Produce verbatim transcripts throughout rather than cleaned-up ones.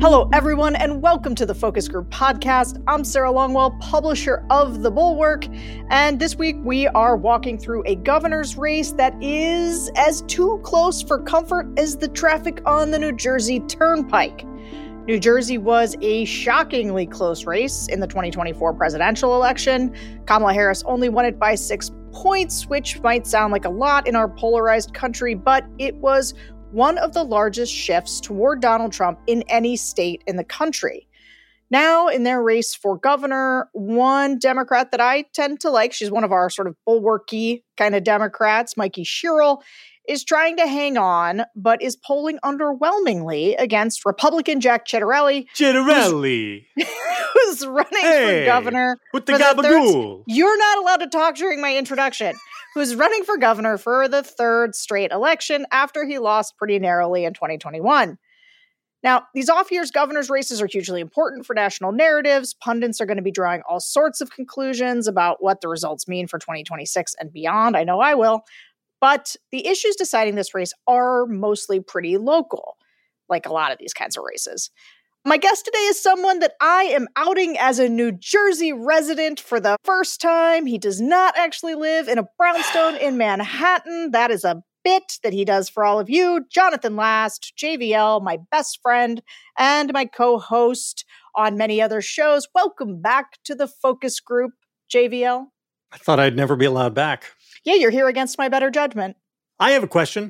Hello, everyone, and welcome to the Focus Group podcast. I'm Sarah Longwell, publisher of The Bulwark, and this week we are walking through a governor's race that is as too close for comfort as the traffic on the New Jersey Turnpike. New Jersey was a shockingly close race in the twenty twenty-four presidential election. Kamala Harris only won it by six points, which might sound like a lot in our polarized country, but it was one of the largest shifts toward Donald Trump in any state in the country. Now, in their race for governor, one Democrat that I tend to like, she's one of our sort of bulwarky kind of Democrats, Mikey Sherrill, is trying to hang on, but is polling underwhelmingly against Republican Jack Ciattarelli. Ciattarelli! Who's, who's running hey, for governor. With the gabagool. You're not allowed to talk during my introduction. Who's running for governor for the third straight election after he lost pretty narrowly in twenty twenty-one. Now, these off-years governor's races are hugely important for national narratives. Pundits are going to be drawing all sorts of conclusions about what the results mean for twenty twenty-six and beyond. I know I will. But the issues deciding this race are mostly pretty local, like a lot of these kinds of races. My guest today is someone that I am outing as a New Jersey resident for the first time. He does not actually live in a brownstone in Manhattan. That is a bit that he does for all of you. Jonathan Last, J V L, my best friend, and my co-host on many other shows. Welcome back to the Focus Group, J V L. I thought I'd never be allowed back. Yeah, you're here against my better judgment. I have a question.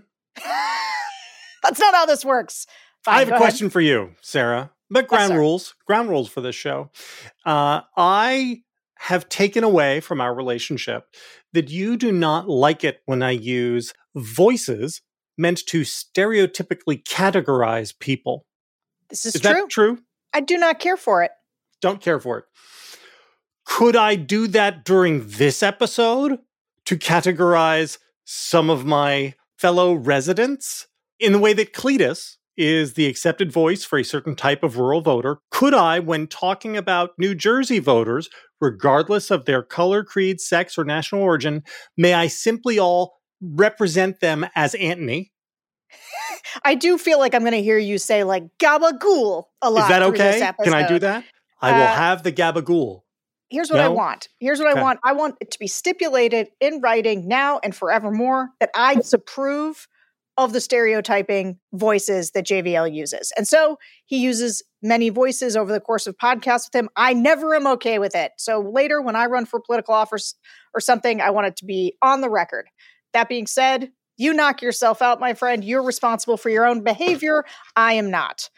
That's not how this works. Fine, I have a ahead. question for you, Sarah. But ground yes, rules, ground rules for this show. Uh, I have taken away from our relationship that you do not like it when I use voices meant to stereotypically categorize people. This is, is true. that true? I do not care for it. Don't care for it. Could I do that during this episode to categorize some of my fellow residents in the way that Cletus is the accepted voice for a certain type of rural voter? Could I, when talking about New Jersey voters, regardless of their color, creed, sex, or national origin, may I simply all represent them as Anthony? I do feel like I'm going to hear you say like gabagool a lot. Is that through this okay? Can I do that? I will Uh, have the gabagool. Here's what No? I want. Here's what Okay. I want. I want it to be stipulated in writing now and forevermore that I disapprove of the stereotyping voices that J V L uses. And so he uses many voices over the course of podcasts with him. I never am okay with it. So later when I run for political office or something, I want it to be on the record. That being said, you knock yourself out, my friend. You're responsible for your own behavior. I am not.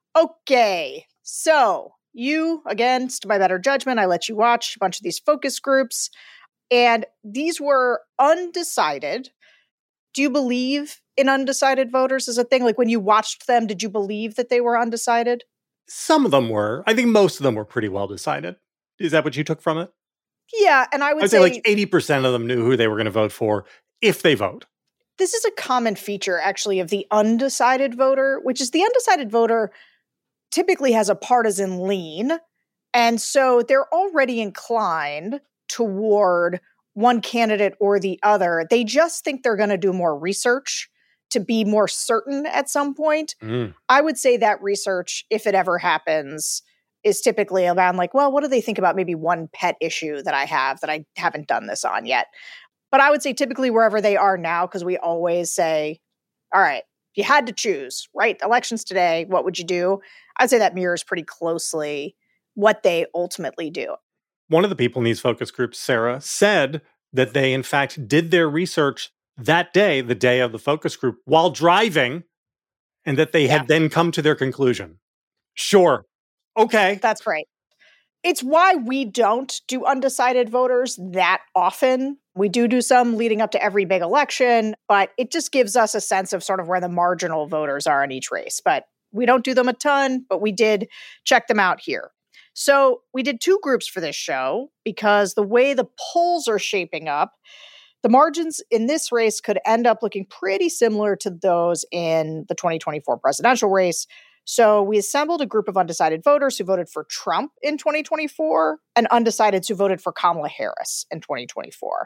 Okay. So you, against my better judgment, I let you watch a bunch of these focus groups, and these were undecided. Do you believe in undecided voters as a thing? Like when you watched them, did you believe that they were undecided? Some of them were. I think most of them were pretty well decided. Is that what you took from it? Yeah, and I would I'd say, say like eighty percent of them knew who they were going to vote for if they vote. this is a common feature, actually, of the undecided voter, which is the undecided voter typically has a partisan lean. And so they're already inclined toward one candidate or the other. They just think they're going to do more research to be more certain at some point. Mm. I would say that research, if it ever happens, is typically around like, well, what do they think about maybe one pet issue that I have that I haven't done this on yet? But I would say typically wherever they are now, because we always say, all right, if you had to choose, right, elections today, what would you do? I'd say that mirrors pretty closely what they ultimately do. One of the people in these focus groups, Sarah, said that they, in fact, did their research that day, the day of the focus group, while driving, and that they Yeah. had then come to their conclusion. Sure. Okay. That's great. It's why we don't do undecided voters that often. We do do some leading up to every big election, but it just gives us a sense of sort of where the marginal voters are in each race. But we don't do them a ton, but we did check them out here. So we did two groups for this show because the way the polls are shaping up, the margins in this race could end up looking pretty similar to those in the twenty twenty-four presidential race. So we assembled a group of undecided voters who voted for Trump in twenty twenty-four and undecideds who voted for Kamala Harris in twenty twenty-four.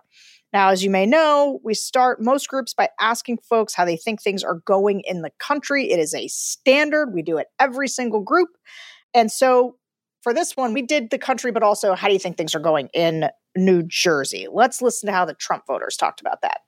Now, as you may know, we start most groups by asking folks how they think things are going in the country. It is a standard. We do it every single group. And so for this one, we did the country, but also how do you think things are going in New Jersey? Let's listen to how the Trump voters talked about that.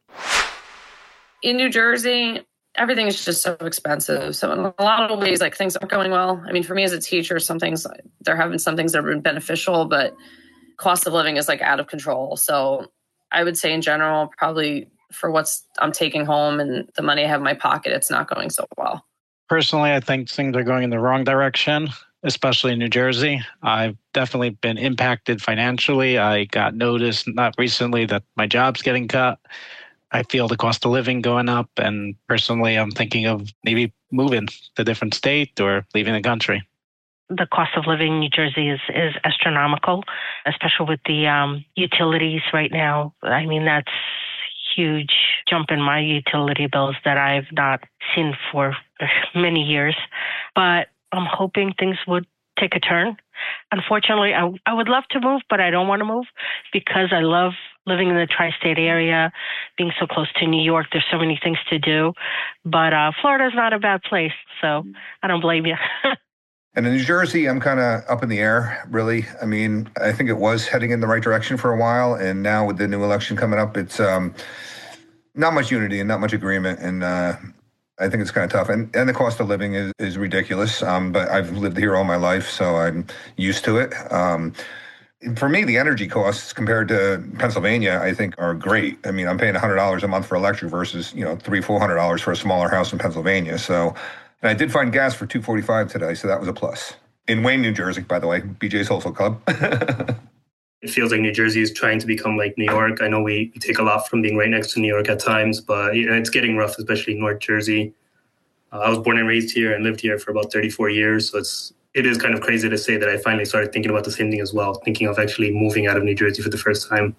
In New Jersey, everything is just so expensive. So in a lot of ways, like things aren't going well. I mean, for me as a teacher, some things, there have been some things that have been beneficial, but cost of living is like out of control. So I would say in general, probably for what's I'm taking home and the money I have in my pocket, it's not going so well. Personally, I think things are going in the wrong direction, especially in New Jersey. I've definitely been impacted financially. I got notice not recently that my job's getting cut. I feel the cost of living going up, and personally, I'm thinking of maybe moving to a different state or leaving the country. The cost of living in New Jersey is, is astronomical, especially with the um, utilities right now. I mean, that's huge jump in my utility bills that I've not seen for many years. But I'm hoping things would take a turn. Unfortunately, I, I would love to move, but I don't want to move because I love living in the tri-state area, being so close to New York. There's so many things to do. But uh, Florida's not a bad place, so I don't blame you. And in New Jersey, I'm kind of up in the air, really. I mean, I think it was heading in the right direction for a while. And now with the new election coming up, it's um, not much unity and not much agreement. And uh, I think it's kind of tough. And, and the cost of living is, is ridiculous. Um, but I've lived here all my life, so I'm used to it. Um, for me, the energy costs compared to Pennsylvania, I think, are great. I mean, I'm paying one hundred dollars a month for electric versus, you know, three hundred dollars, four hundred dollars for a smaller house in Pennsylvania. So, and I did find gas for two forty-five today, so that was a plus. In Wayne, New Jersey, by the way, B J's Wholesale Club. It feels like New Jersey is trying to become like New York. I know we, we take a lot from being right next to New York at times, but you know, it's getting rough, especially North Jersey. Uh, I was born and raised here and lived here for about thirty-four years, so it's it is kind of crazy to say that I finally started thinking about the same thing as well, thinking of actually moving out of New Jersey for the first time.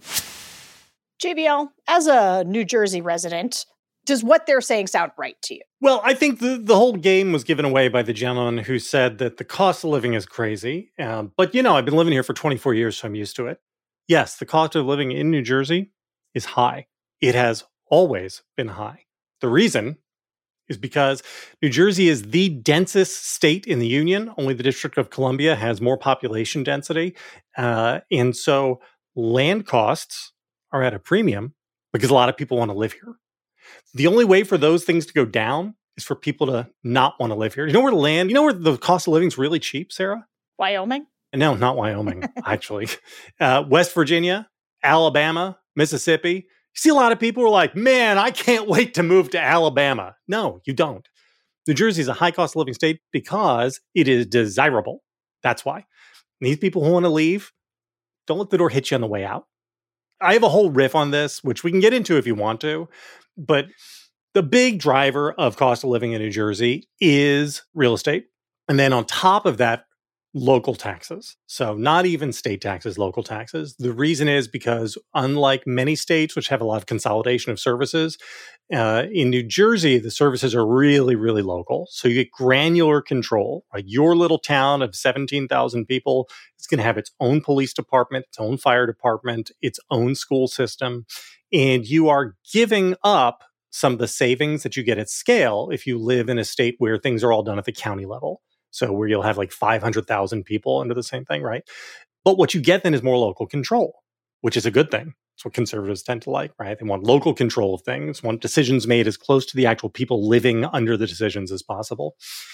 J V L, as a New Jersey resident, does what they're saying sound right to you? Well, I think the, the whole game was given away by the gentleman who said that the cost of living is crazy. Um, but, you know, I've been living here for twenty-four years, so I'm used to it. Yes, the cost of living in New Jersey is high. It has always been high. The reason is because New Jersey is the densest state in the union. Only the District of Columbia has more population density. Uh, and so land costs are at a premium because a lot of people want to live here. The only way for those things to go down is for people to not want to live here. You know where the land, you know where the cost of living is really cheap, Sarah? Wyoming? No, not Wyoming, actually. Uh, West Virginia, Alabama, Mississippi. You see a lot of people who are like, man, I can't wait to move to Alabama. No, you don't. New Jersey is a high cost of living state because it is desirable. That's why. And these people who want to leave, don't let the door hit you on the way out. I have a whole riff on this, which we can get into if you want to. But the big driver of cost of living in New Jersey is real estate. And then on top of that, local taxes. So not even state taxes, local taxes. The reason is because unlike many states, which have a lot of consolidation of services, uh, in New Jersey, the services are really, really local. So you get granular control. Right? Your little town of seventeen thousand people is going to have its own police department, its own fire department, its own school system. And you are giving up some of the savings that you get at scale if you live in a state where things are all done at the county level. So where you'll have like five hundred thousand people under the same thing, right? But what you get then is more local control, which is a good thing. It's what conservatives tend to like, right? They want local control of things, want decisions made as close to the actual people living under the decisions as possible.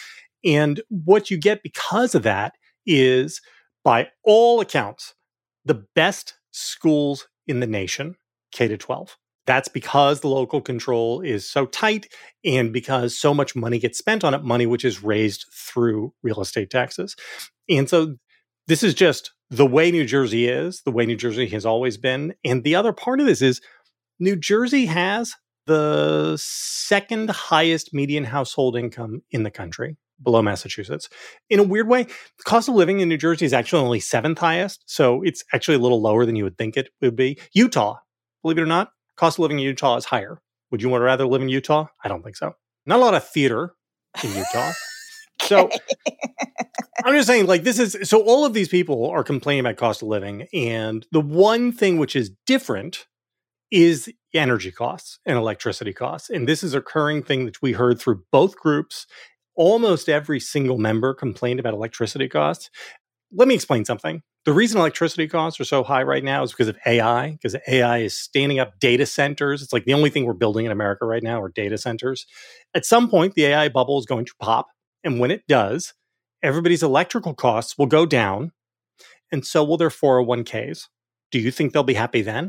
And what you get because of that is, by all accounts, the best schools in the nation, K to twelve. That's because the local control is so tight and because so much money gets spent on it, money which is raised through real estate taxes. And so this is just the way New Jersey is, the way New Jersey has always been. And the other part of this is New Jersey has the second highest median household income in the country, below Massachusetts. In a weird way, the cost of living in New Jersey is actually only seventh highest. So it's actually a little lower than you would think it would be. Utah, believe it or not, cost of living in Utah is higher. Would you want to rather live in Utah? I don't think so. Not a lot of theater in Utah. So I'm just saying, like, this is, so all of these people are complaining about cost of living. And the one thing which is different is energy costs and electricity costs. And this is a recurring thing that we heard through both groups. Almost every single member complained about electricity costs. Let me explain something. The reason electricity costs are so high right now is because of A I, because A I is standing up data centers. It's like the only thing we're building in America right now are data centers. At some point, the A I bubble is going to pop. And when it does, everybody's electrical costs will go down. And so will their four oh one k's. Do you think they'll be happy then?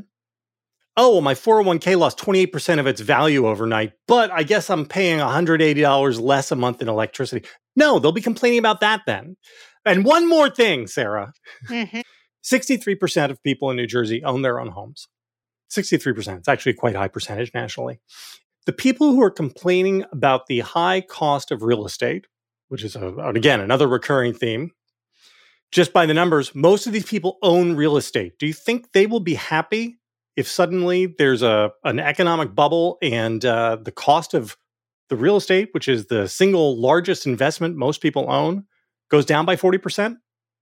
Oh, well, my four oh one k lost twenty-eight percent of its value overnight, but I guess I'm paying one hundred eighty dollars less a month in electricity. No, they'll be complaining about that then. And one more thing, Sarah. Mm-hmm. sixty-three percent of people in New Jersey own their own homes. sixty-three percent. It's actually quite a high percentage nationally. The people who are complaining about the high cost of real estate, which is, a, again, another recurring theme, just by the numbers, most of these people own real estate. Do you think they will be happy if suddenly there's a an economic bubble and uh, the cost of the real estate, which is the single largest investment most people own, goes down by forty percent?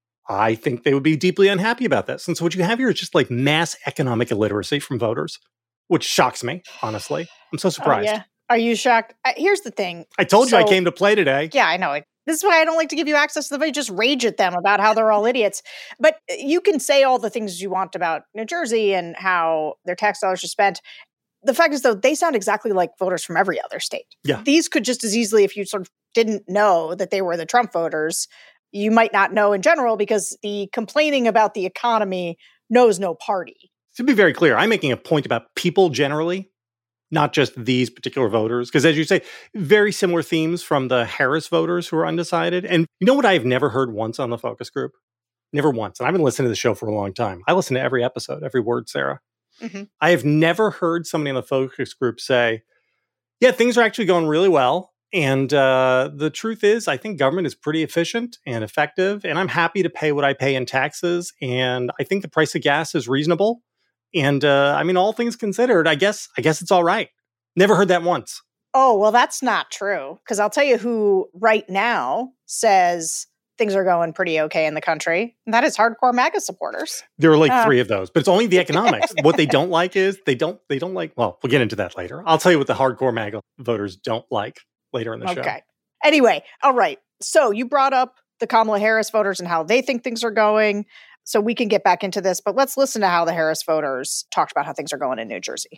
I think they would be deeply unhappy about this. And so what you have here is just like mass economic illiteracy from voters, which shocks me, honestly. I'm so surprised. Oh, yeah. Are you shocked? Uh, here's the thing. I told so, you I came to play today. Yeah, I know. This is why I don't like to give you access to the vote. Just rage at them about how they're all idiots. But you can say all the things you want about New Jersey and how their tax dollars are spent. The fact is, though, they sound exactly like voters from every other state. Yeah. These could just as easily, if you sort of didn't know that they were the Trump voters, you might not know in general because the complaining about the economy knows no party. To be very clear, I'm making a point about people generally, not just these particular voters. Because as you say, very similar themes from the Harris voters who are undecided. And you know what I've never heard once on the focus group? Never once. And I've been listening to the show for a long time. I listen to every episode, every word, Sarah. Mm-hmm. I have never heard somebody in the focus group say, yeah, things are actually going really well. And uh, the truth is, I think government is pretty efficient and effective, and I'm happy to pay what I pay in taxes. And I think the price of gas is reasonable. And uh, I mean, all things considered, I guess, I guess it's all right. Never heard that once. Oh, well, that's not true. Because I'll tell you who right now says things are going pretty okay in the country. And that is hardcore MAGA supporters. There are like uh, three of those, but it's only the economics. What they don't like is they don't, they don't like, well, we'll get into that later. I'll tell you what the hardcore MAGA voters don't like later in the okay. show. Okay. Anyway, all right. So you brought up the Kamala Harris voters and how they think things are going. So we can get back into this, but let's listen to how the Harris voters talked about how things are going in New Jersey.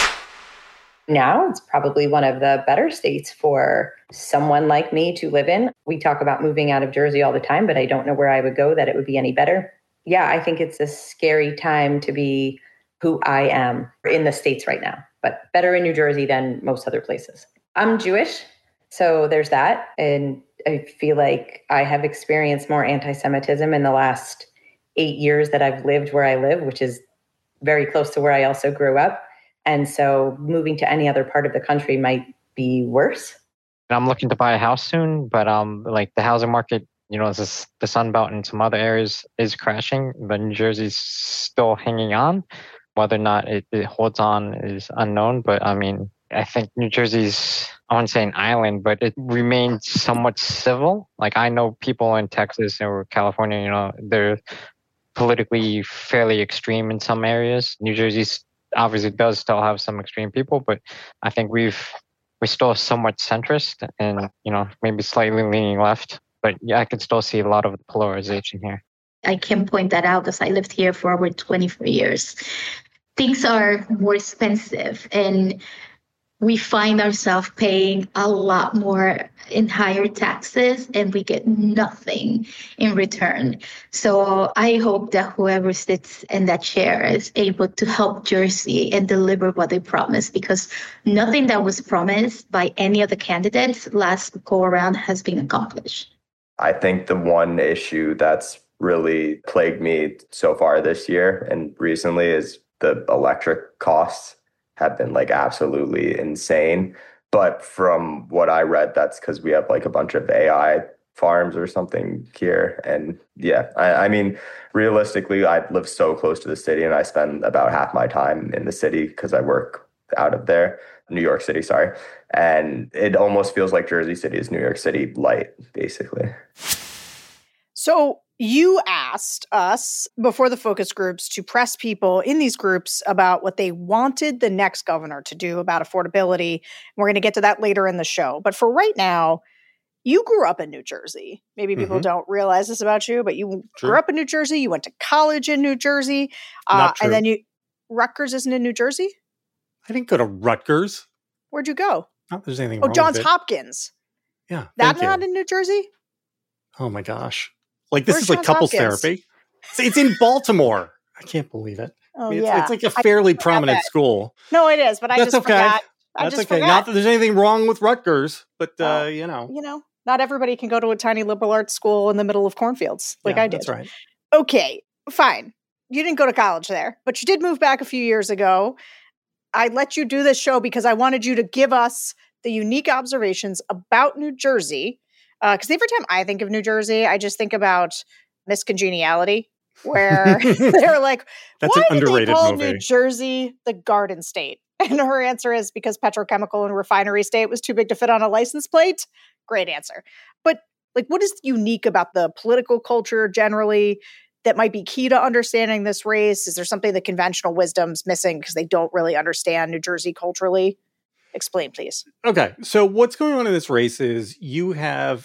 Now it's probably one of the better states for someone like me to live in. We talk about moving out of Jersey all the time, but I don't know where I would go that it would be any better. Yeah, I think it's a scary time to be who I am in the States right now, but better in New Jersey than most other places. I'm Jewish, so there's that. And I feel like I have experienced more anti-Semitism in the last eight years that I've lived where I live, which is very close to where I also grew up. And so moving to any other part of the country might be worse. I'm looking to buy a house soon, but um, like the housing market, you know, this, the Sun Belt and some other areas is crashing, but New Jersey's still hanging on. Whether or not it, it holds on is unknown. But I mean, I think New Jersey's, I wouldn't say an island, but it remains somewhat civil. Like I know people in Texas or California, you know, they're politically fairly extreme in some areas. New Jersey's obviously does still have some extreme people, but I think we've we're still somewhat centrist and, you know, maybe slightly leaning left. But yeah, I can still see a lot of polarization here. I can point that out because I lived here for over twenty-four years. Things are more expensive and we find ourselves paying a lot more in higher taxes and we get nothing in return. So I hope that whoever sits in that chair is able to help Jersey and deliver what they promised, because nothing that was promised by any of the candidates last go around has been accomplished. I think the one issue that's really plagued me so far this year and recently is the electric costs have been like absolutely insane. But from what I read, that's because we have like a bunch of A I farms or something here. And yeah, I, I mean, realistically, I live so close to the city and I spend about half my time in the city because I work out of there, New York City, sorry. And it almost feels like Jersey City is New York City light, basically. So You asked us before the focus groups to press people in these groups about what they wanted the next governor to do about affordability. We're going to get to that later in the show. But for right now, you grew up in New Jersey. Maybe people Mhm. don't realize this about you, but you True. grew up in New Jersey. You went to college in New Jersey. Uh, Not true. and then you, Rutgers isn't in New Jersey? I didn't go to Rutgers. Where'd you go? Not that there's anything Oh, wrong Johns with it. Hopkins. Yeah. That thank you. not in New Jersey? Oh my gosh. Like this Where's is like Johns couples Hopkins? therapy. It's, it's in Baltimore. I can't believe it. Oh, I mean, it's, yeah. it's like a I fairly forgot prominent that. school. No, it is, but I That's just okay. forgot. I That's just okay. forgot. Not that there's anything wrong with Rutgers, but uh, Well, you know. You know, not everybody can go to a tiny liberal arts school in the middle of cornfields like Yeah, I did. That's right. Okay, fine. You didn't go to college there, but you did move back a few years ago. I let you do this show because I wanted you to give us the unique observations about New Jersey. Because every time I think of New Jersey, I just think about Miss Congeniality, where they're like, That's why an did they underrated call movie. New Jersey the Garden State? And her answer is because petrochemical and refinery state was too big to fit on a license plate. Great answer. But like, what is unique about the political culture generally that might be key to understanding this race? Is there something that conventional wisdom's missing because they don't really understand New Jersey culturally? Explain, please. Okay. So what's going on in this race is you have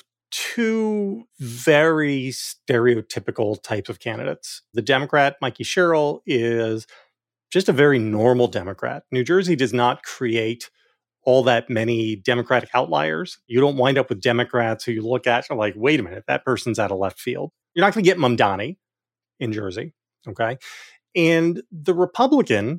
two very stereotypical types of candidates. The Democrat, Mikey Sherrill, is just a very normal Democrat. New Jersey does not create all that many Democratic outliers. You don't wind up with Democrats who you look at and are like, wait a minute, that person's out of left field. You're not going to get Mamdani in Jersey. Okay. And the Republican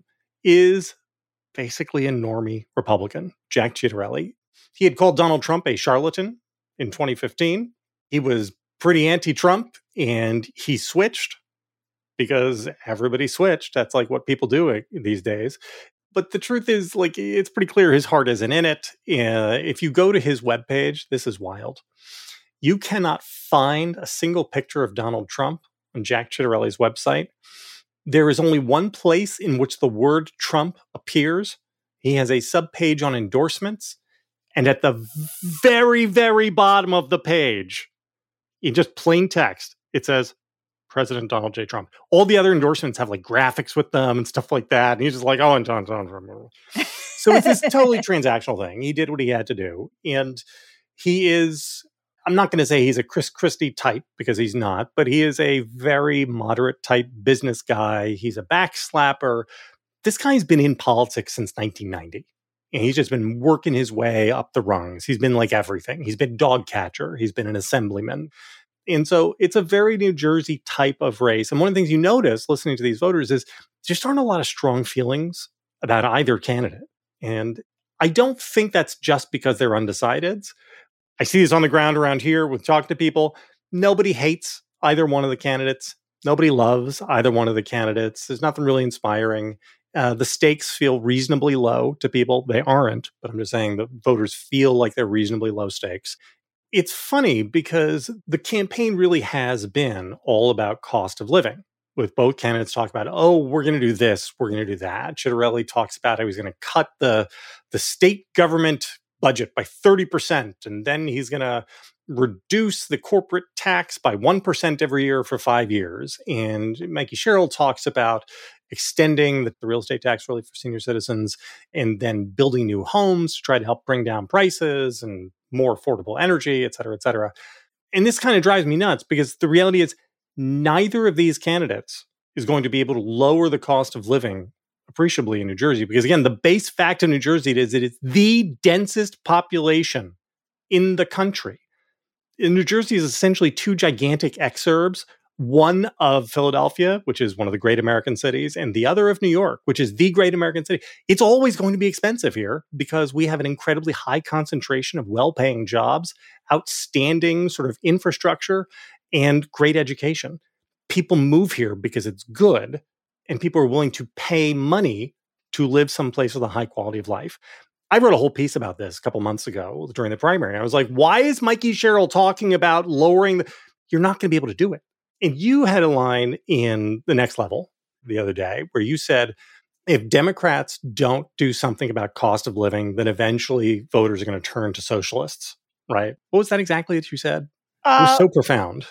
is basically a normie Republican, Jack Ciattarelli. He had called Donald Trump a charlatan in twenty fifteen. He was pretty anti-Trump and he switched because everybody switched. That's like what people do these days. But the truth is, like, it's pretty clear his heart isn't in it. Uh, if you go to his webpage, this is wild. You cannot find a single picture of Donald Trump on Jack Ciattarelli's website. There is only one place in which the word Trump appears. He has a subpage on endorsements. And at the very, very bottom of the page, in just plain text, it says, President Donald J. Trump. All the other endorsements have like graphics with them and stuff like that. And he's just like, oh, and Donald Trump. So it's this totally transactional thing. He did what he had to do. And he is, I'm not going to say he's a Chris Christie type because he's not, but he is a very moderate type business guy. He's a backslapper. This guy's been in politics since nineteen ninety. And he's just been working his way up the rungs. He's been like everything. He's been dog catcher. He's been an assemblyman. And so it's a very New Jersey type of race. And one of the things you notice listening to these voters is just aren't a lot of strong feelings about either candidate. And I don't think that's just because they're undecideds. I see this on the ground around here with talking to people. Nobody hates either one of the candidates. Nobody loves either one of the candidates. There's nothing really inspiring. Uh, the stakes feel reasonably low to people. They aren't, but I'm just saying the voters feel like they're reasonably low stakes. It's funny because the campaign really has been all about cost of living, with both candidates talking about, oh, we're going to do this, we're going to do that. Ciattarelli talks about how he's going to cut the, the state government budget by thirty percent, and then he's going to reduce the corporate tax by one percent every year for five years. And Mikey Sherrill talks about extending the, the real estate tax really for senior citizens and then building new homes to try to help bring down prices and more affordable energy, et cetera, et cetera. And this kind of drives me nuts because the reality is neither of these candidates is going to be able to lower the cost of living appreciably in New Jersey. Because again, the base fact of New Jersey is that it's the densest population in the country. In New Jersey is essentially two gigantic exurbs, one of Philadelphia, which is one of the great American cities, and the other of New York, which is the great American city. It's always going to be expensive here because we have an incredibly high concentration of well-paying jobs, outstanding sort of infrastructure, and great education. People move here because it's good, and people are willing to pay money to live someplace with a high quality of life. I wrote a whole piece about this a couple months ago during the primary. I was like, why is Mikey Sherrill talking about lowering the... You're not going to be able to do it. And you had a line in The Next Level the other day where you said, if Democrats don't do something about cost of living, then eventually voters are going to turn to socialists, right? What was that exactly that you said? Uh, it was so profound.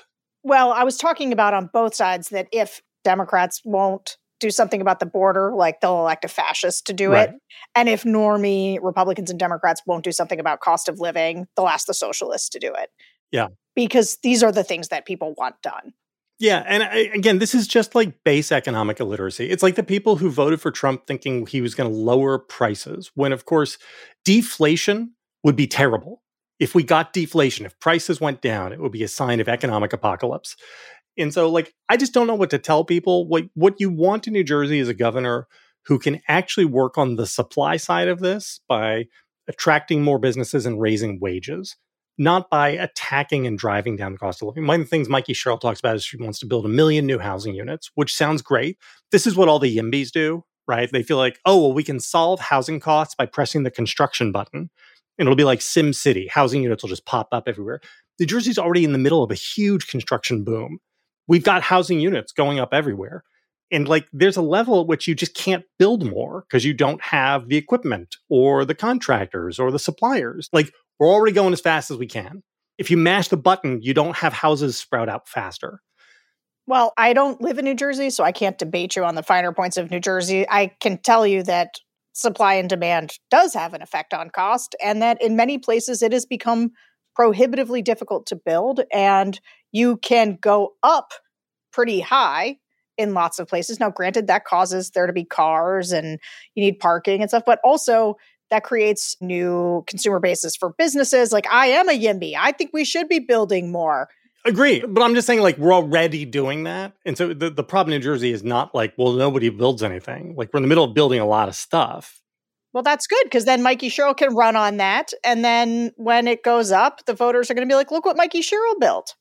Well, I was talking about on both sides that if Democrats won't do something about the border, like they'll elect a fascist to do Right. it. And if normie Republicans and Democrats won't do something about cost of living, they'll ask the socialists to do it. Yeah. Because these are the things that people want done. Yeah. And I, again, this is just like base economic illiteracy. It's like the people who voted for Trump thinking he was going to lower prices, when, of course, deflation would be terrible. If we got deflation, if prices went down, it would be a sign of economic apocalypse. And so, like, I just don't know what to tell people. What, what you want in New Jersey is a governor who can actually work on the supply side of this by attracting more businesses and raising wages, not by attacking and driving down the cost of living. One of the things Mikey Sherrill talks about is she wants to build a million new housing units, which sounds great. This is what all the YIMBYs do, right? They feel like, oh, well, we can solve housing costs by pressing the construction button. And it'll be like Sim City. Housing units will just pop up everywhere. New Jersey's already in the middle of a huge construction boom. We've got housing units going up everywhere. And like, there's a level at which you just can't build more because you don't have the equipment or the contractors or the suppliers. Like, we're already going as fast as we can. If you mash the button, you don't have houses sprout out faster. Well, I don't live in New Jersey, so I can't debate you on the finer points of New Jersey. I can tell you that supply and demand does have an effect on cost, and that in many places it has become prohibitively difficult to build, and you can go up pretty high in lots of places. Now, granted, that causes there to be cars and you need parking and stuff, but also that creates new consumer bases for businesses. Like, I am a YIMBY. I think we should be building more. Agree. But I'm just saying, like, we're already doing that. And so the, the problem in New Jersey is not like, well, nobody builds anything. Like, we're in the middle of building a lot of stuff. Well, that's good, because then Mikey Sherrill can run on that. And then when it goes up, the voters are going to be like, look what Mikey Sherrill built.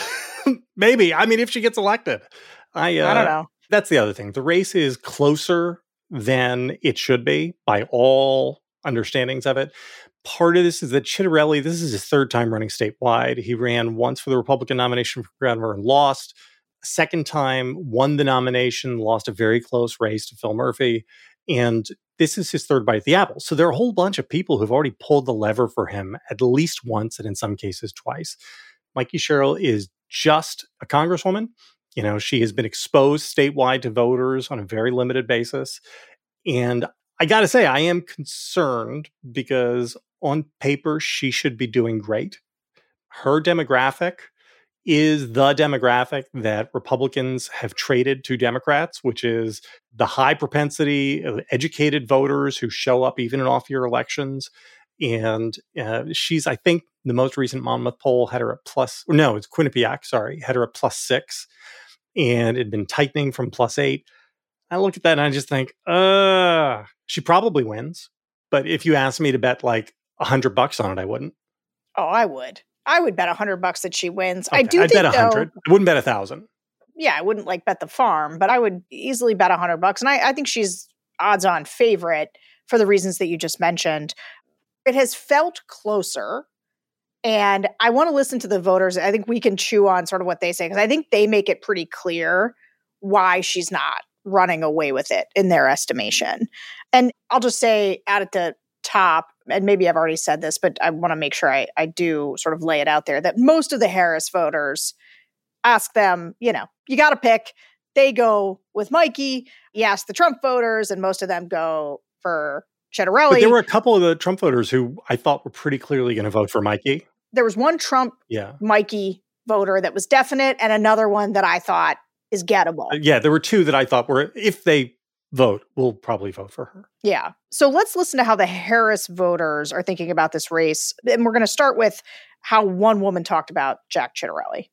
Maybe. I mean, if she gets elected. I, uh, I don't know. That's the other thing. The race is closer than it should be by all understandings of it. Part of this is that Chitterelli, this is his third time running statewide. He ran once for the Republican nomination for governor and lost. Second time, won the nomination, lost a very close race to Phil Murphy. And this is his third bite at the apple. So there are a whole bunch of people who've already pulled the lever for him at least once, and in some cases twice. Mikey Sherrill is just a congresswoman. You know, she has been exposed statewide to voters on a very limited basis. And I got to say, I am concerned because on paper, she should be doing great. Her demographic is the demographic that Republicans have traded to Democrats, which is the high propensity of educated voters who show up even in off-year elections. And uh, she's, I think, the most recent Monmouth poll had her at plus, no, it's Quinnipiac, sorry, had her at plus six. And it had been tightening from plus eight. I look at that and I just think, uh, she probably wins. But if you asked me to bet like a hundred bucks on it, I wouldn't. Oh, I would. I would bet a hundred bucks that she wins. Okay, I do I'd think, bet a hundred. I wouldn't bet a thousand. Yeah, I wouldn't like bet the farm, but I would easily bet a hundred bucks. And I, I think she's odds on favorite for the reasons that you just mentioned. It has felt closer. And I want to listen to the voters. I think we can chew on sort of what they say, because I think they make it pretty clear why she's not running away with it in their estimation. And I'll just say out at the top, and maybe I've already said this, but I want to make sure I, I do sort of lay it out there, that most of the Harris voters ask them, you know, you got to pick. They go with Mikey. You ask the Trump voters, and most of them go for Chitterelli. But there were a couple of the Trump voters who I thought were pretty clearly going to vote for Mikey. There was one Trump yeah. Mikey voter that was definite, and another one that I thought is gettable. Uh, yeah, there were two that I thought were, if they vote, we'll probably vote for her. Yeah. So let's listen to how the Harris voters are thinking about this race. And we're going to start with how one woman talked about Jack Chitterelli.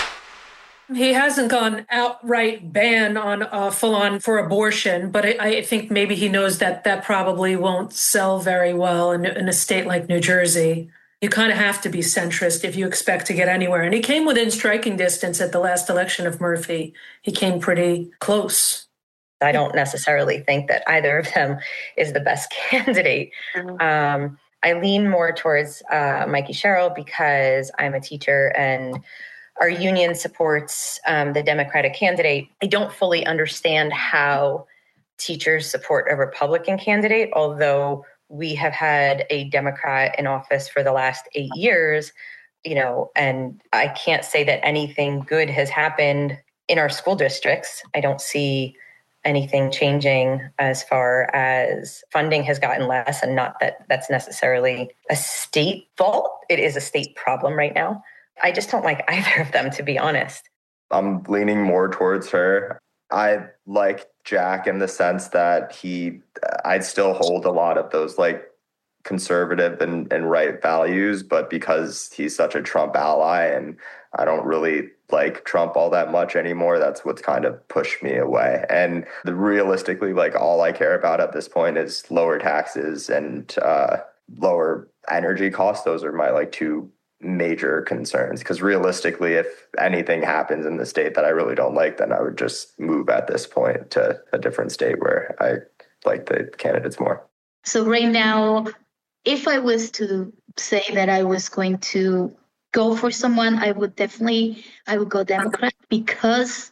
He hasn't gone outright ban on uh, full on for abortion, but I, I think maybe he knows that that probably won't sell very well in, in a state like New Jersey. You kind of have to be centrist if you expect to get anywhere. And he came within striking distance at the last election of Murphy. He came pretty close. I don't necessarily think that either of them is the best candidate. Mm-hmm. Um, I lean more towards uh, Mikey Sherrill because I'm a teacher and our union supports um, the Democratic candidate. I don't fully understand how teachers support a Republican candidate, although we have had a Democrat in office for the last eight years. you know, and I can't say that anything good has happened in our school districts. I don't see anything changing as far as funding has gotten less, and not that that's necessarily a state fault. It is a state problem right now. I just don't like either of them, to be honest. I'm leaning more towards her. I like Jack in the sense that he, I'd still hold a lot of those like conservative and, and right values, but because he's such a Trump ally and I don't really like Trump all that much anymore, that's what's kind of pushed me away. And the, realistically, like all I care about at this point is lower taxes and uh, lower energy costs. Those are my like two major concerns, because realistically, if anything happens in the state that I really don't like, then I would just move at this point to a different state where I like the candidates more. So right now, if I was to say that I was going to go for someone, I would definitely, I would go Democrat, because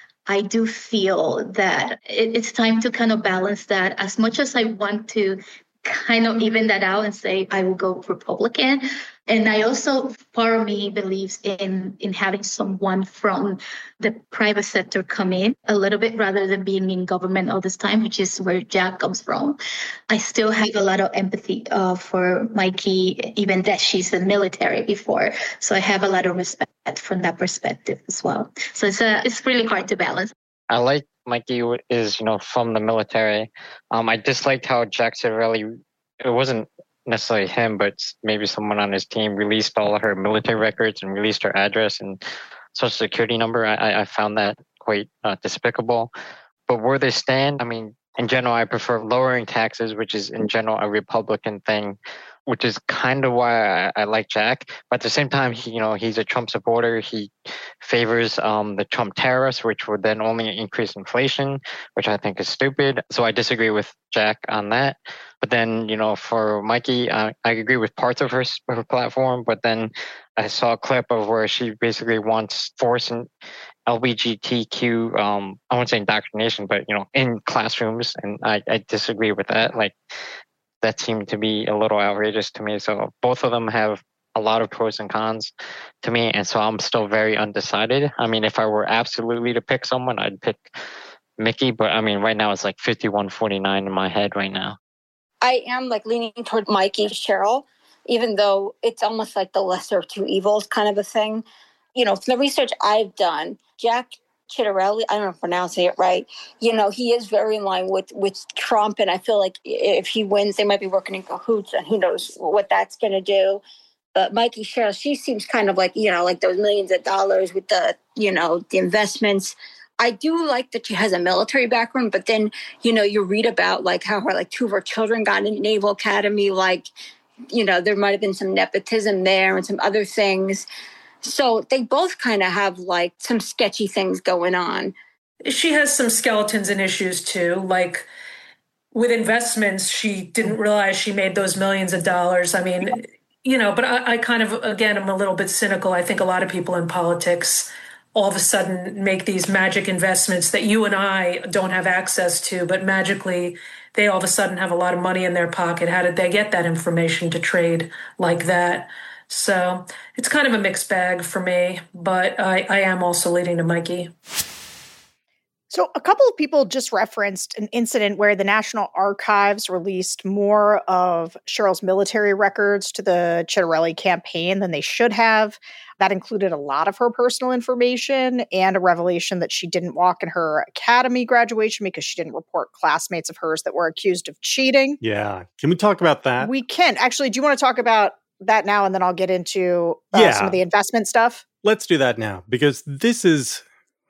I do feel that it, it's time to kind of balance that. As much as I want to kind of even that out and say I will go Republican. And I also, part of me believes in in having someone from the private sector come in a little bit rather than being in government all this time, which is where Jack comes from. I still have a lot of empathy uh, for Mikey, even that she's in the military before. So I have a lot of respect from that perspective as well. So it's a, it's really hard to balance. I like Mikey is, you know, from the military. Um, I disliked how Jack Ciattarelli, it wasn't necessarily him, but maybe someone on his team released all of her military records and released her address and social security number. I, I found that quite uh, despicable. But where they stand, I mean, in general, I prefer lowering taxes, which is in general a Republican thing, which is kind of why I, I like Jack. But at the same time, he, you know, he's a Trump supporter. He favors um, the Trump tariffs, which would then only increase inflation, which I think is stupid. So I disagree with Jack on that. But then, you know, for Mikey, uh, I agree with parts of her, her platform. But then I saw a clip of where she basically wants forcing L G B T Q, um, I won't say indoctrination, but, you know, in classrooms. And I, I disagree with that. Like, that seemed to be a little outrageous to me. So both of them have a lot of pros and cons to me. And so I'm still very undecided. I mean, if I were absolutely to pick someone, I'd pick Mickey. But I mean, right now it's like fifty-one forty-nine in my head right now. I am like leaning toward Mikey Cheryl, even though it's almost like the lesser of two evils kind of a thing. You know, from the research I've done, Jack Ciattarelli, I don't know if I'm pronouncing it right, you know, he is very in line with, with Trump. And I feel like if he wins, they might be working in cahoots, and who knows what that's going to do. But Mikey Cheryl, she seems kind of like, you know, like those millions of dollars with the, you know, the investments. I do like that she has a military background, but then, you know, you read about like how her, like two of her children got in Naval Academy, like, you know, there might have been some nepotism there and some other things. So they both kind of have like some sketchy things going on. She has some skeletons and issues too. Like with investments, she didn't realize she made those millions of dollars. I mean, you know, but I, I kind of, again, I'm a little bit cynical. I think a lot of people in politics all of a sudden make these magic investments that you and I don't have access to, but magically they all of a sudden have a lot of money in their pocket. How did they get that information to trade like that? So it's kind of a mixed bag for me, but I, I am also leading to Mikey. So a couple of people just referenced an incident where the National Archives released more of Cheryl's military records to the Ciattarelli campaign than they should have. That included a lot of her personal information and a revelation that she didn't walk in her academy graduation because she didn't report classmates of hers that were accused of cheating. Yeah. Can we talk about that? We can. Actually, do you want to talk about that now, and then I'll get into uh, yeah. some of the investment stuff? Let's do that now, because this is...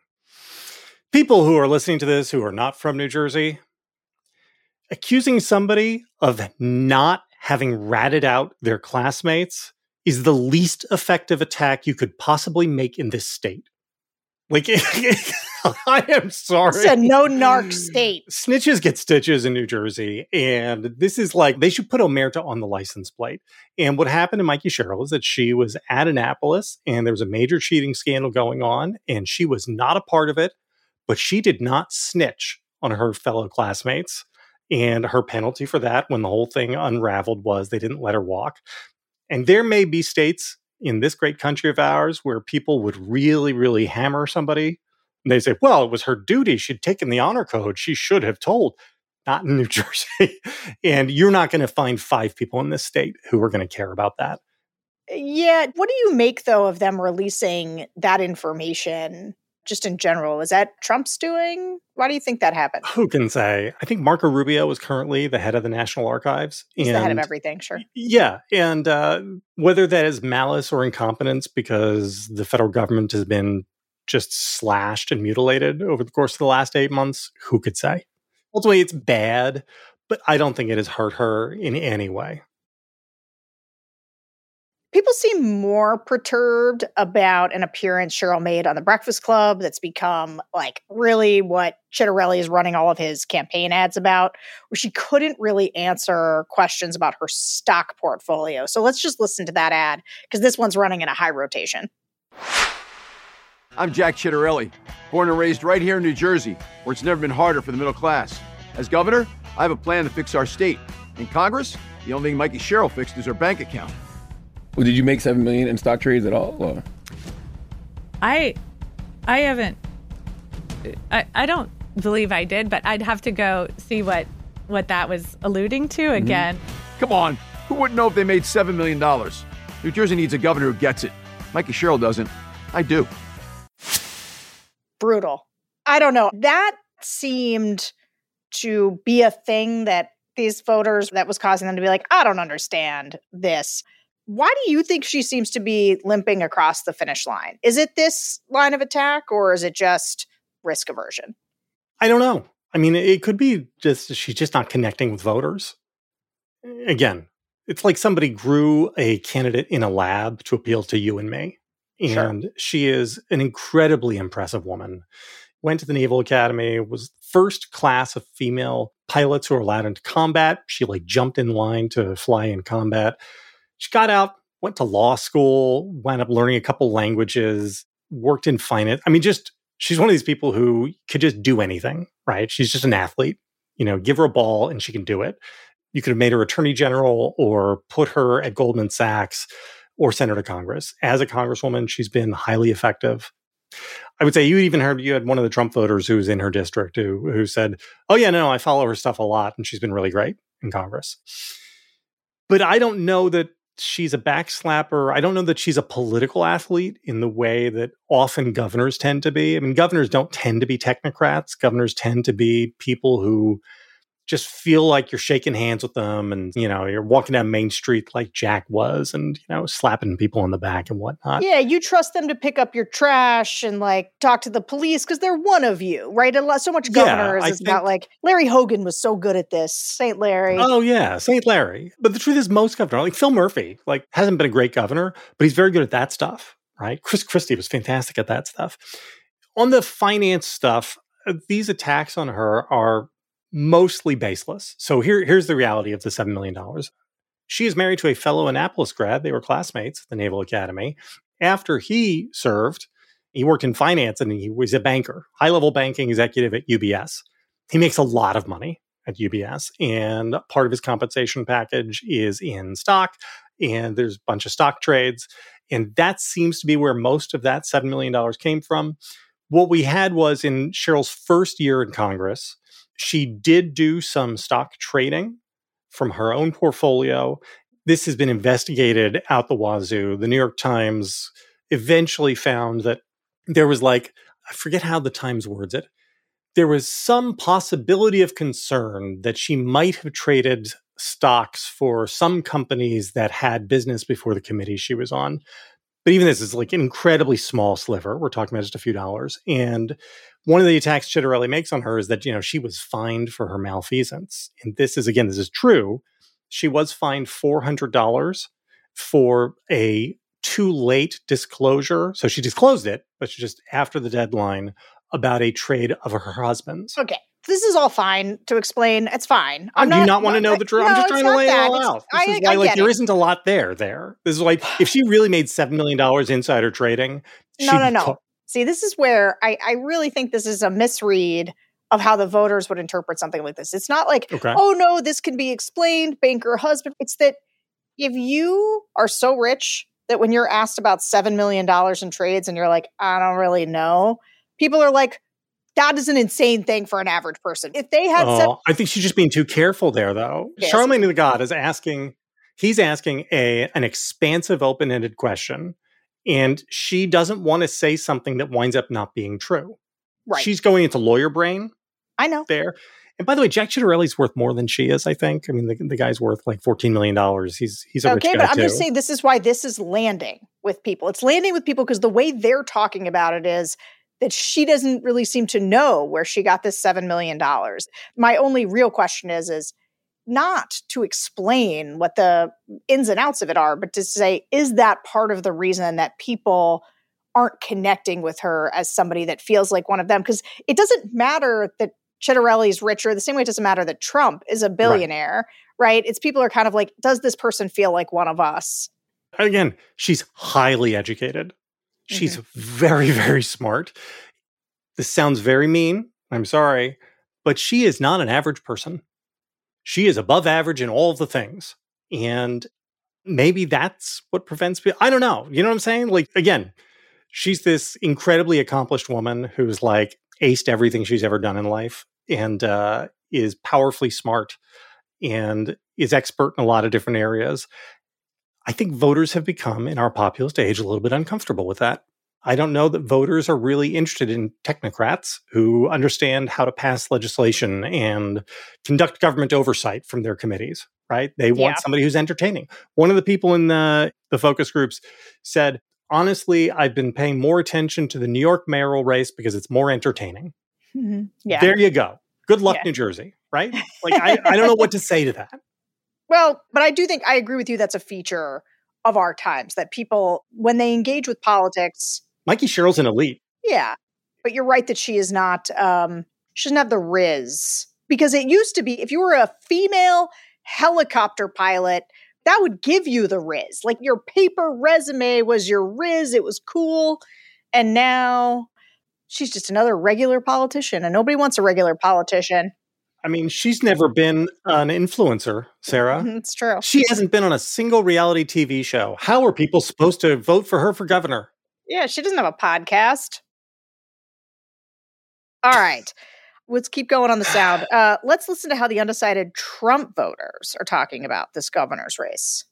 People who are listening to this who are not from New Jersey, accusing somebody of not having ratted out their classmates is the least effective attack you could possibly make in this state. Like, I am sorry. It's a no-narc state. Snitches get stitches in New Jersey, and this is like, they should put Omerta on the license plate. And what happened to Mikey Cheryl is that she was at Annapolis, and there was a major cheating scandal going on, and she was not a part of it. But she did not snitch on her fellow classmates. And her penalty for that, when the whole thing unraveled, was they didn't let her walk. And there may be states in this great country of ours where people would really, really hammer somebody. And they say, well, it was her duty. She'd taken the honor code. She should have told. Not in New Jersey. And you're not going to find five people in this state who are going to care about that. Yeah. What do you make, though, of them releasing that information just in general? Is that Trump's doing? Why do you think that happened? Who can say? I think Marco Rubio is currently the head of the National Archives. He's and, the head of everything, sure. Yeah. And uh, whether that is malice or incompetence because the federal government has been just slashed and mutilated over the course of the last eight months, who could say? Ultimately, it's bad, but I don't think it has hurt her in any way. People seem more perturbed about an appearance Cheryl made on The Breakfast Club that's become like really what Chitterelli is running all of his campaign ads about, where she couldn't really answer questions about her stock portfolio. So let's just listen to that ad because this one's running in a high rotation. I'm Jack Chitterelli, born and raised right here in New Jersey, where it's never been harder for the middle class. As governor, I have a plan to fix our state. In Congress, the only thing Mikey Sherrill fixed is our bank account. Well, did you make seven million dollars in stock trades at all? Or? I, I haven't. I, I don't believe I did, but I'd have to go see what what that was alluding to again. Mm-hmm. Come on, who wouldn't know if they made seven million dollars? New Jersey needs a governor who gets it. Mikey Sherrill doesn't. I do. Brutal. I don't know. That seemed to be a thing that these voters, that was causing them to be like, I don't understand this. Why do you think she seems to be limping across the finish line? Is it this line of attack or is it just risk aversion? I don't know. I mean, it could be just she's just not connecting with voters. Again, it's like somebody grew a candidate in a lab to appeal to you and me. And sure. She is an incredibly impressive woman. Went to the Naval Academy, was first class of female pilots who were allowed into combat. She like jumped in line to fly in combat. She got out, went to law school, wound up learning a couple languages, worked in finance. I mean, just, she's one of these people who could just do anything, right? She's just an athlete. You know, give her a ball and she can do it. You could have made her attorney general or put her at Goldman Sachs or send her to Congress. As a congresswoman, she's been highly effective. I would say you even heard, you had one of the Trump voters who was in her district who, who said, oh yeah, no, I follow her stuff a lot and she's been really great in Congress. But I don't know that she's a backslapper. I don't know that she's a political athlete in the way that often governors tend to be. I mean, governors don't tend to be technocrats. Governors tend to be people who just feel like you're shaking hands with them and, you know, you're walking down Main Street like Jack was and, you know, slapping people on the back and whatnot. Yeah, you trust them to pick up your trash and like talk to the police because they're one of you, right? A lot, so much governors yeah, is think, about like, Larry Hogan was so good at this, Saint Larry. Oh yeah, Saint Larry. But the truth is most governors, like Phil Murphy, like hasn't been a great governor, but he's very good at that stuff, right? Chris Christie was fantastic at that stuff. On the finance stuff, these attacks on her are mostly baseless. So here, here's the reality of the seven million dollars. She is married to a fellow Annapolis grad. They were classmates at the Naval Academy. After he served, he worked in finance and he was a banker, high-level banking executive at U B S. He makes a lot of money at U B S, and part of his compensation package is in stock, and there's a bunch of stock trades, and that seems to be where most of that seven million dollars came from. What we had was in Cheryl's first year in Congress, she did do some stock trading from her own portfolio. This has been investigated out the wazoo. The New York Times eventually found that there was like, I forget how the Times words it, there was some possibility of concern that she might have traded stocks for some companies that had business before the committee she was on. But even this is like an incredibly small sliver. We're talking about just a few dollars. And one of the attacks Chitterelli makes on her is that, you know, she was fined for her malfeasance. And this is, again, this is true. She was fined four hundred dollars for a too late disclosure. So she disclosed it, but she just after the deadline about a trade of her husband's. Okay. This is all fine to explain. It's fine. I'm Do you not, not want to know the truth? No, I'm just trying to lay it all it's, out. This I, is why, I like, there isn't a lot there. There. This is like if she really made seven million dollars insider trading. No, no, no. Co- See, this is where I, I really think this is a misread of how the voters would interpret something like this. It's not like, okay. oh no, this can be explained, banker husband. It's that if you are so rich that when you're asked about seven million dollars in trades and you're like, I don't really know, people are like, that is an insane thing for an average person. If they had oh, seven- I think she's just being too careful there, though. Yes. Charlemagne the God is asking, he's asking a an expansive, open-ended question, and she doesn't want to say something that winds up not being true. Right. She's going into lawyer brain. I know. There. And by the way, Jack Ciattarelli's worth more than she is, I think. I mean, the, the guy's worth like fourteen million dollars. He's he's a okay, rich guy, but I'm too. just saying this is why this is landing with people. It's landing with people because the way they're talking about it is that she doesn't really seem to know where she got this seven million dollars. My only real question is, is not to explain what the ins and outs of it are, but to say, is that part of the reason that people aren't connecting with her as somebody that feels like one of them? Because it doesn't matter that Ciattarelli's richer, the same way it doesn't matter that Trump is a billionaire, right? right? It's people are kind of like, does this person feel like one of us? Again, she's highly educated. She's mm-hmm. very, very smart. This sounds very mean. I'm sorry, but she is not an average person. She is above average in all of the things. And maybe that's what prevents people. I don't know. You know what I'm saying? Like, again, she's this incredibly accomplished woman who's like aced everything she's ever done in life and uh, is powerfully smart and is expert in a lot of different areas. I think voters have become, in our populist age, a little bit uncomfortable with that. I don't know that voters are really interested in technocrats who understand how to pass legislation and conduct government oversight from their committees, right? They want Yeah. somebody who's entertaining. One of the people in the, the focus groups said, honestly, I've been paying more attention to the New York mayoral race because it's more entertaining. Mm-hmm. Yeah. There you go. Good luck, Yeah. New Jersey, right? Like, I, I don't know what to say to that. Well, but I do think I agree with you. That's a feature of our times that people, when they engage with politics, Mikey Sherrill's an elite. yeah, but you're right that she is not, um, she doesn't have the riz because it used to be, if you were a female helicopter pilot, that would give you the riz. Like your paper resume was your riz. It was cool. And now she's just another regular politician and nobody wants a regular politician. I mean, she's never been an influencer, Sarah. It's true. She hasn't been on a single reality T V show. How are people supposed to vote for her for governor? Yeah, she doesn't have a podcast. All right. Let's keep going on the sound. Uh, let's listen to how the undecided Trump voters are talking about this governor's race.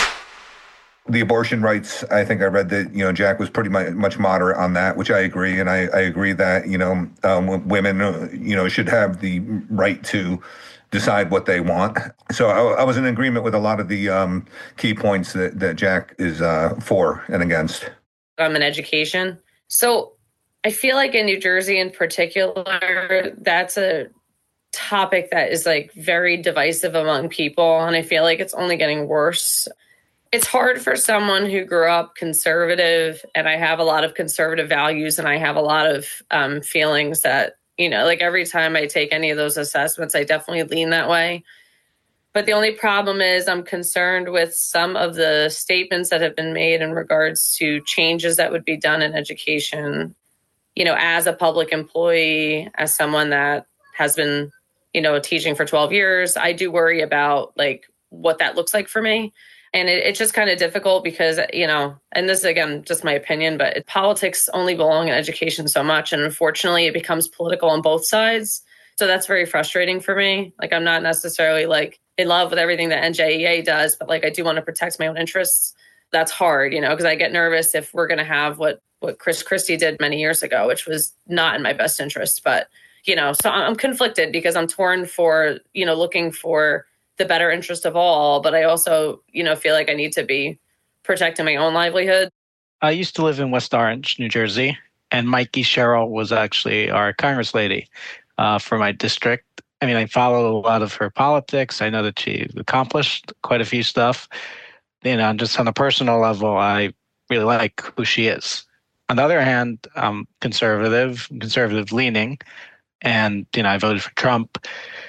The abortion rights, I think I read that, you know, Jack was pretty much, much moderate on that, which I agree. And I, I agree that, you know, um, women, uh, you know, should have the right to decide what they want. So I, I was in agreement with a lot of the um, key points that, that Jack is uh, for and against. I'm in education. So I feel like in New Jersey in particular, that's a topic that is like very divisive among people. And I feel like it's only getting worse. It's hard for someone who grew up conservative, and I have a lot of conservative values and I have a lot of um, feelings that, you know, like every time I take any of those assessments, I definitely lean that way. But the only problem is I'm concerned with some of the statements that have been made in regards to changes that would be done in education. You know, as a public employee, as someone that has been, you know, teaching for twelve years, I do worry about like what that looks like for me. And it, it's just kind of difficult because, you know, and this is, again, just my opinion, but politics only belong in education so much. And unfortunately, it becomes political on both sides. So that's very frustrating for me. Like, I'm not necessarily like in love with everything that N J E A does, but like, I do want to protect my own interests. That's hard, you know, because I get nervous if we're going to have what, what Chris Christie did many years ago, which was not in my best interest. But, you know, so I'm conflicted because I'm torn for, you know, looking for the better interest of all. But I also, you know, feel like I need to be protecting my own livelihood. I used to live in West Orange, New Jersey, and Mikey Sherrill was actually our Congress lady uh, for my district. I mean, I followed a lot of her politics. I know that she accomplished quite a few stuff. You know, just on a personal level, I really like who she is. On the other hand, I'm conservative, conservative leaning, and, you know, I voted for Trump.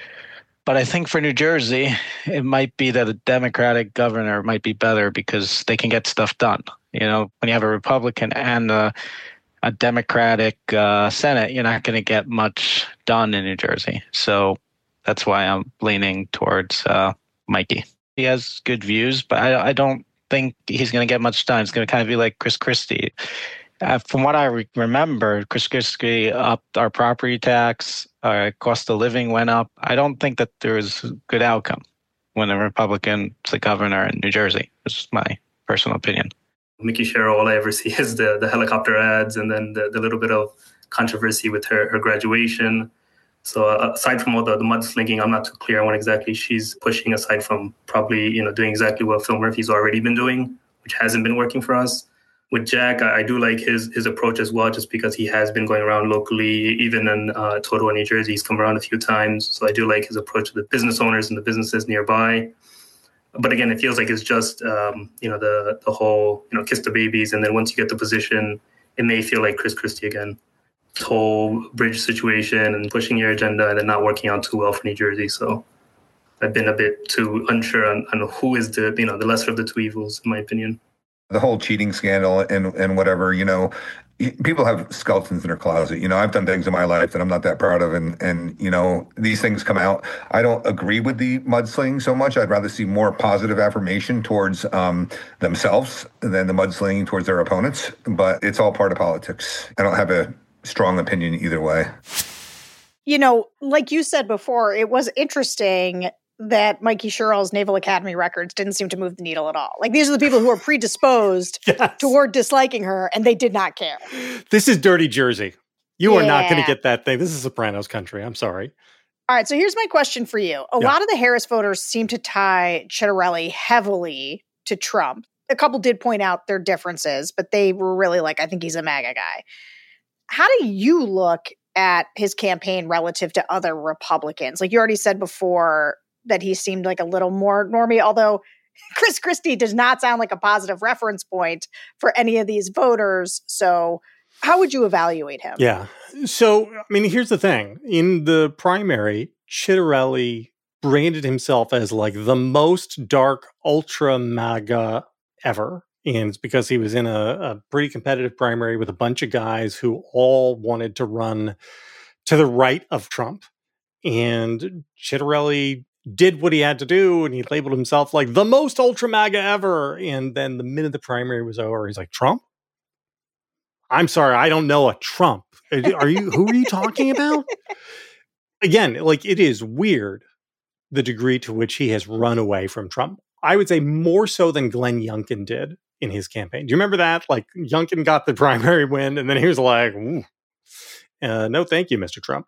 But I think for New Jersey, it might be that a Democratic governor might be better because they can get stuff done. You know, when you have a Republican and a, a Democratic uh, Senate, you're not going to get much done in New Jersey. So that's why I'm leaning towards uh, Mikey. He has good views, but I, I don't think he's going to get much done. It's going to kind of be like Chris Christie. Uh, from what I re- remember, Chris Christie upped our property tax, our cost of living went up. I don't think that there was a good outcome when a Republican's the governor in New Jersey. This is my personal opinion. Mikie Sherrill, all I ever see is the, the helicopter ads and then the, the little bit of controversy with her, her graduation. So uh, aside from all the, the mudslinging, I'm not too clear on what exactly she's pushing, aside from probably, you know, doing exactly what Phil Murphy's already been doing, which hasn't been working for us. With Jack, I, I do like his his approach as well, just because he has been going around locally, even in uh, Totowa, New Jersey. He's come around a few times. So I do like his approach to the business owners and the businesses nearby. But again, it feels like it's just, um, you know, the the whole, you know, kiss the babies. And then once you get the position, it may feel like Chris Christie again. This whole bridge situation and pushing your agenda and then not working out too well for New Jersey. So I've been a bit too unsure on, on who is the, you know, the lesser of the two evils, in my opinion. The whole cheating scandal and, and whatever, you know, people have skeletons in their closet. You know, I've done things in my life that I'm not that proud of. And, and, you know, these things come out. I don't agree with the mudslinging so much. I'd rather see more positive affirmation towards um, themselves than the mudslinging towards their opponents. But it's all part of politics. I don't have a strong opinion either way. You know, like you said before, it was interesting that Mikie Sherrill's Naval Academy records didn't seem to move the needle at all. Like, these are the people who are predisposed yes. toward disliking her, and they did not care. This is dirty Jersey. You yeah. are not going to get that thing. This is Sopranos country. I'm sorry. All right, so here's my question for you. A yeah. lot of the Harris voters seem to tie Chitterelli heavily to Trump. A couple did point out their differences, but they were really like, I think he's a MAGA guy. How do you look at his campaign relative to other Republicans? Like you already said before, that he seemed like a little more normie, although Chris Christie does not sound like a positive reference point for any of these voters. So how would you evaluate him? Yeah. So, I mean, here's the thing. In the primary, Chitterelli branded himself as like the most dark ultra MAGA ever. And it's because he was in a, a pretty competitive primary with a bunch of guys who all wanted to run to the right of Trump. And Chitterelli did what he had to do, and he labeled himself like the most ultra MAGA ever. And then the minute the primary was over, he's like, Trump? I'm sorry, I don't know a Trump. Are you, who are you talking about? Again, like, it is weird the degree to which he has run away from Trump. I would say more so than Glenn Youngkin did in his campaign. Do you remember that? Like, Youngkin got the primary win, and then he was like, uh, no, thank you, Mister Trump.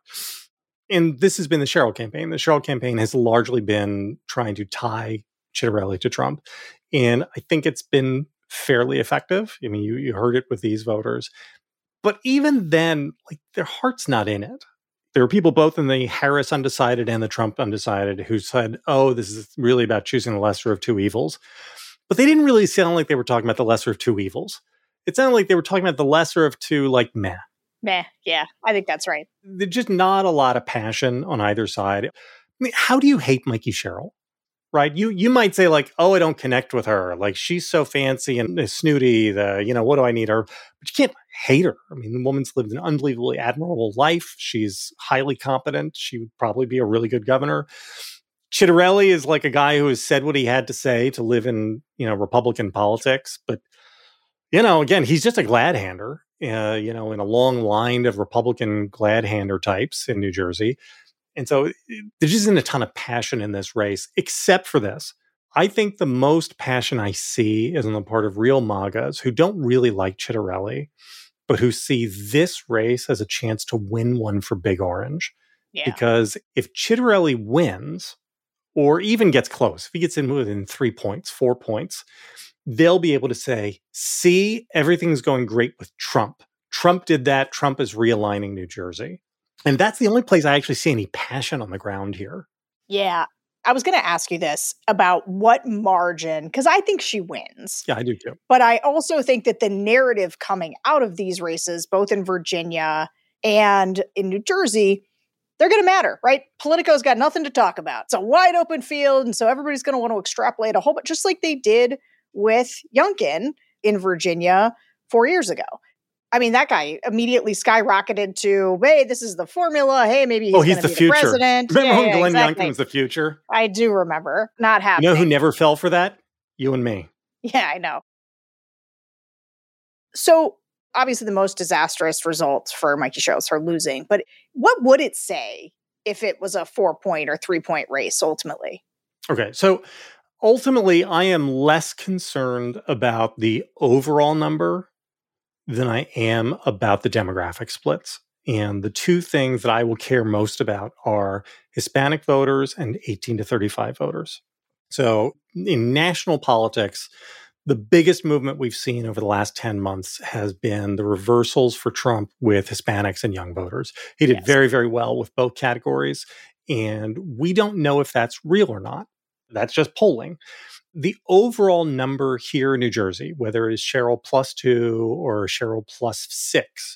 And this has been the Sherrill campaign. The Sherrill campaign has largely been trying to tie Chitterelli to Trump. And I think it's been fairly effective. I mean, you, you heard it with these voters. But even then, like, their heart's not in it. There were people both in the Harris undecided and the Trump undecided who said, oh, this is really about choosing the lesser of two evils. But they didn't really sound like they were talking about the lesser of two evils. It sounded like they were talking about the lesser of two, like, meh. Meh, yeah, I think that's right. There's just not a lot of passion on either side. I mean, how do you hate Mikie Sherrill? Right? You you might say like, oh, I don't connect with her. Like, she's so fancy and snooty. The, you know, what do I need her? But you can't hate her. I mean, the woman's lived an unbelievably admirable life. She's highly competent. She would probably be a really good governor. Chitterelli is like a guy who has said what he had to say to live in, you know, Republican politics. But, you know, again, he's just a glad-hander. Uh, you know, in a long line of Republican glad-hander types in New Jersey. And so there just isn't a ton of passion in this race, except for this. I think the most passion I see is on the part of real MAGAs who don't really like Chitterelli, but who see this race as a chance to win one for Big Orange. Yeah. Because if Chitterelli wins, or even gets close, if he gets in within three points, four points, they'll be able to say, see, everything's going great with Trump. Trump did that. Trump is realigning New Jersey. And that's the only place I actually see any passion on the ground here. Yeah. I was going to ask you this about what margin, because I think she wins. Yeah, I do too. But I also think that the narrative coming out of these races, both in Virginia and in New Jersey, they're going to matter, right? Politico's got nothing to talk about. It's a wide open field. And so everybody's going to want to extrapolate a whole bunch, just like they did with Youngkin in Virginia four years ago. I mean, that guy immediately skyrocketed to, hey, this is the formula. Hey, maybe he's, oh, he's going to the be future. the president. Remember yeah, when yeah, Glenn exactly. Youngkin was the future? I do remember. Not happening. You know who never fell for that? You and me. Yeah, I know. So obviously the most disastrous results for Mikey Sherrill, her losing, but what would it say if it was a four point or three point race ultimately? Okay, so ultimately I am less concerned about the overall number than I am about the demographic splits. And the two things that I will care most about are Hispanic voters and eighteen to thirty-five voters. So in national politics, the biggest movement we've seen over the last ten months has been the reversals for Trump with Hispanics and young voters. He did yes. very, very well with both categories. And we don't know if that's real or not. That's just polling. The overall number here in New Jersey, whether it is Sherrill plus two or Sherrill plus six,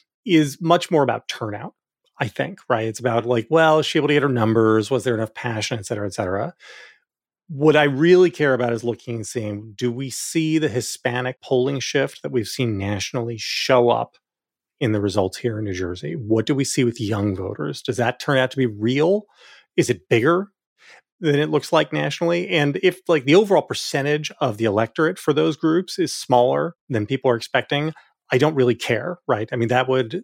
is much more about turnout, I think, right? It's about like, well, is she able to get her numbers? Was there enough passion, et cetera, et cetera? What I really care about is looking and seeing, do we see the Hispanic polling shift that we've seen nationally show up in the results here in New Jersey? What do we see with young voters? Does that turn out to be real? Is it bigger than it looks like nationally? And if like the overall percentage of the electorate for those groups is smaller than people are expecting, I don't really care, right? I mean, that would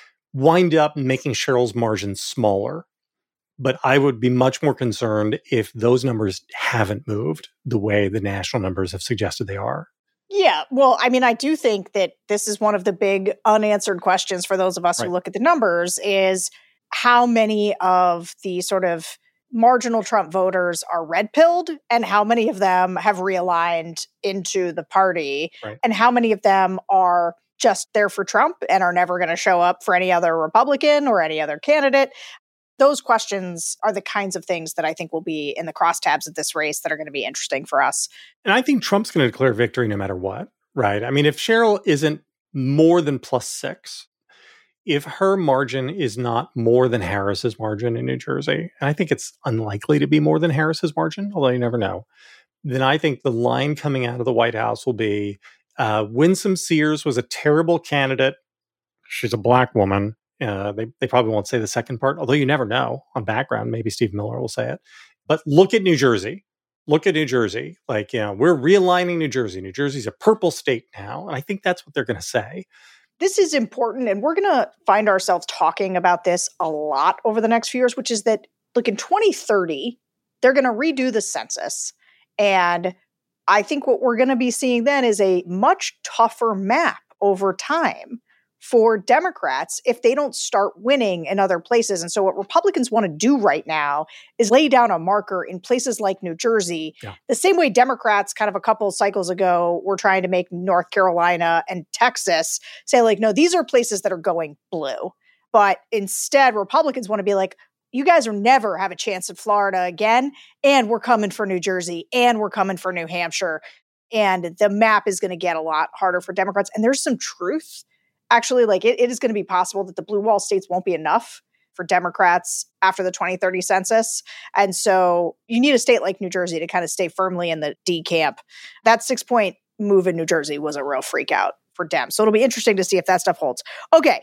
wind up making Sherrill's margins smaller. But I would be much more concerned if those numbers haven't moved the way the national numbers have suggested they are. Yeah, well, I mean, I do think that this is one of the big unanswered questions for those of us right. who look at the numbers is how many of the sort of marginal Trump voters are red-pilled and how many of them have realigned into the party right. and how many of them are just there for Trump and are never going to show up for any other Republican or any other candidate. Those questions are the kinds of things that I think will be in the crosstabs of this race that are going to be interesting for us. And I think Trump's going to declare victory no matter what, right? I mean, if Sherrill isn't more than plus six, if her margin is not more than Harris's margin in New Jersey, and I think it's unlikely to be more than Harris's margin, although you never know, then I think the line coming out of the White House will be, uh, Winsome Sears was a terrible candidate. She's a black woman. Uh, they, they probably won't say the second part, although you never know on background. Maybe Steve Miller will say it. But look at New Jersey. Look at New Jersey. Like, you know, we're realigning New Jersey. New Jersey's a purple state now. And I think that's what they're going to say. This is important. And we're going to find ourselves talking about this a lot over the next few years, which is that, look, in twenty thirty, they're going to redo the census. And I think what we're going to be seeing then is a much tougher map over time for Democrats if they don't start winning in other places. And so what Republicans want to do right now is lay down a marker in places like New Jersey, yeah. the same way Democrats kind of a couple of cycles ago were trying to make North Carolina and Texas say like, no, these are places that are going blue. But instead, Republicans want to be like, you guys will never have a chance at Florida again. And we're coming for New Jersey and we're coming for New Hampshire. And the map is going to get a lot harder for Democrats. And there's some truth. Actually, like it, it is going to be possible that the blue wall states won't be enough for Democrats after the twenty thirty census. And so you need a state like New Jersey to kind of stay firmly in the D camp. That six point move in New Jersey was a real freak out for Dems. So it'll be interesting to see if that stuff holds. Okay.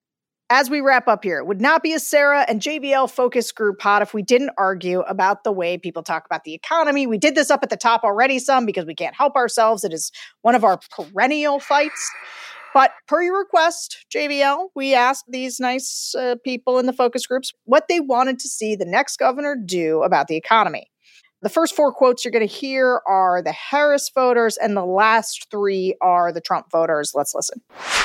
As we wrap up here, it would not be a Sarah and J B L focus group pod if we didn't argue about the way people talk about the economy. We did this up at the top already some because we can't help ourselves. It is one of our perennial fights. But per your request, J B L, we asked these nice uh, people in the focus groups what they wanted to see the next governor do about the economy. The first four quotes you're going to hear are the Harris voters, and the last three are the Trump voters. Let's listen.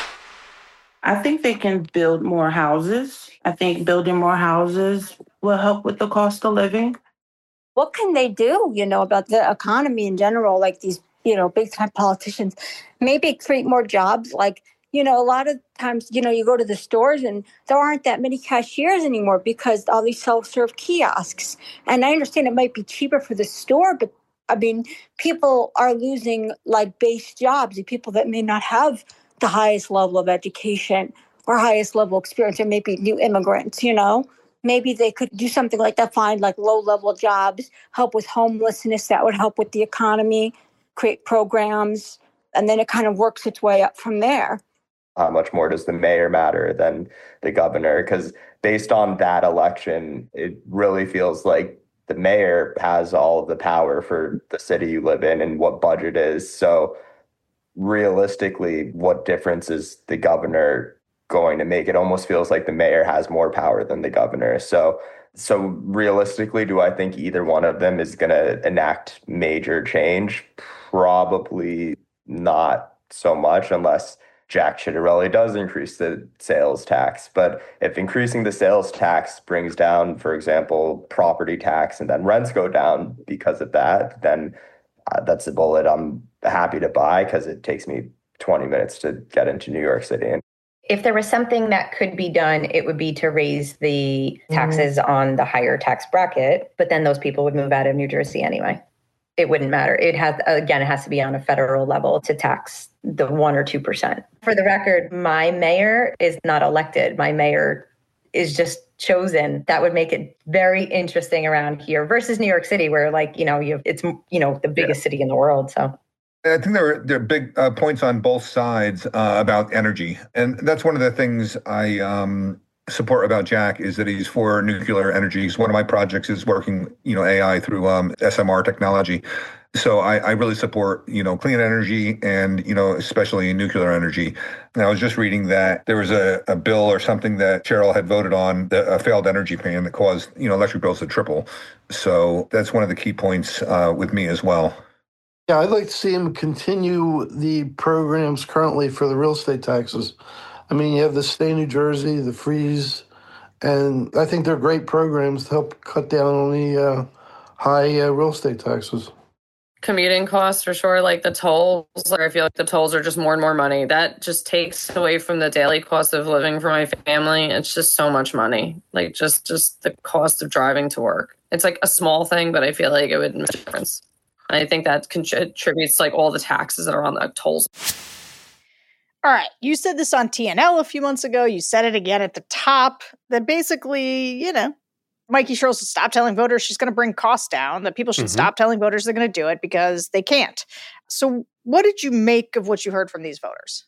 I think they can build more houses. I think building more houses will help with the cost of living. What can they do, you know, about the economy in general, like these, you know, big time politicians? Maybe create more jobs. Like, you know, a lot of times, you know, you go to the stores and there aren't that many cashiers anymore because all these self-serve kiosks. And I understand it might be cheaper for the store, but I mean, people are losing like base jobs, the people that may not have the highest level of education or highest level experience, or maybe new immigrants, you know? Maybe they could do something like that, find like low-level jobs, help with homelessness, that would help with the economy, create programs, and then it kind of works its way up from there. How much more does the mayor matter than the governor? Because based on that election, it really feels like the mayor has all of the power for the city you live in and what budget is. So realistically, what difference is the governor going to make? It almost feels like the mayor has more power than the governor. So so realistically, do I think either one of them is going to enact major change? Probably not so much, unless Jack Ciattarelli does increase the sales tax. But if increasing the sales tax brings down, for example, property tax, and then rents go down because of that, then uh, that's a bullet I'm happy to buy, because it takes me twenty minutes to get into New York City. And if there was something that could be done, it would be to raise the taxes mm. on the higher tax bracket, but then those people would move out of New Jersey anyway. It wouldn't matter. It has, again, it has to be on a federal level to tax the one or two percent. For the record, my mayor is not elected. My mayor is just chosen. That would make it very interesting around here versus New York City, where, like, you know, you it's, you know, the biggest yeah. city in the world. So I think there are, there are big uh, points on both sides uh, about energy. And that's one of the things I um, support about Jack, is that he's for nuclear energy. One of my projects is working, you know, A I through um, S M R technology. So I, I really support, you know, clean energy and, you know, especially nuclear energy. And I was just reading that there was a, a bill or something that Cheryl had voted on, the, a failed energy plan that caused, you know, electric bills to triple. So that's one of the key points uh, with me as well. Yeah, I'd like to see him continue the programs currently for the real estate taxes. I mean, you have the Stay New Jersey, the Freeze, and I think they're great programs to help cut down on the uh, high uh, real estate taxes. Commuting costs for sure, like the tolls. Like I feel like the tolls are just more and more money. That just takes away from the daily cost of living for my family. It's just so much money. Like just, just the cost of driving to work. It's like a small thing, but I feel like it would make a difference. I think that contributes to like all the taxes that are on the tolls. All right. You said this on T N L a few months ago. You said it again at the top, that basically, you know, Mikey Sherrill should stop telling voters she's going to bring costs down, that people should mm-hmm. stop telling voters they're going to do it because they can't. So what did you make of what you heard from these voters?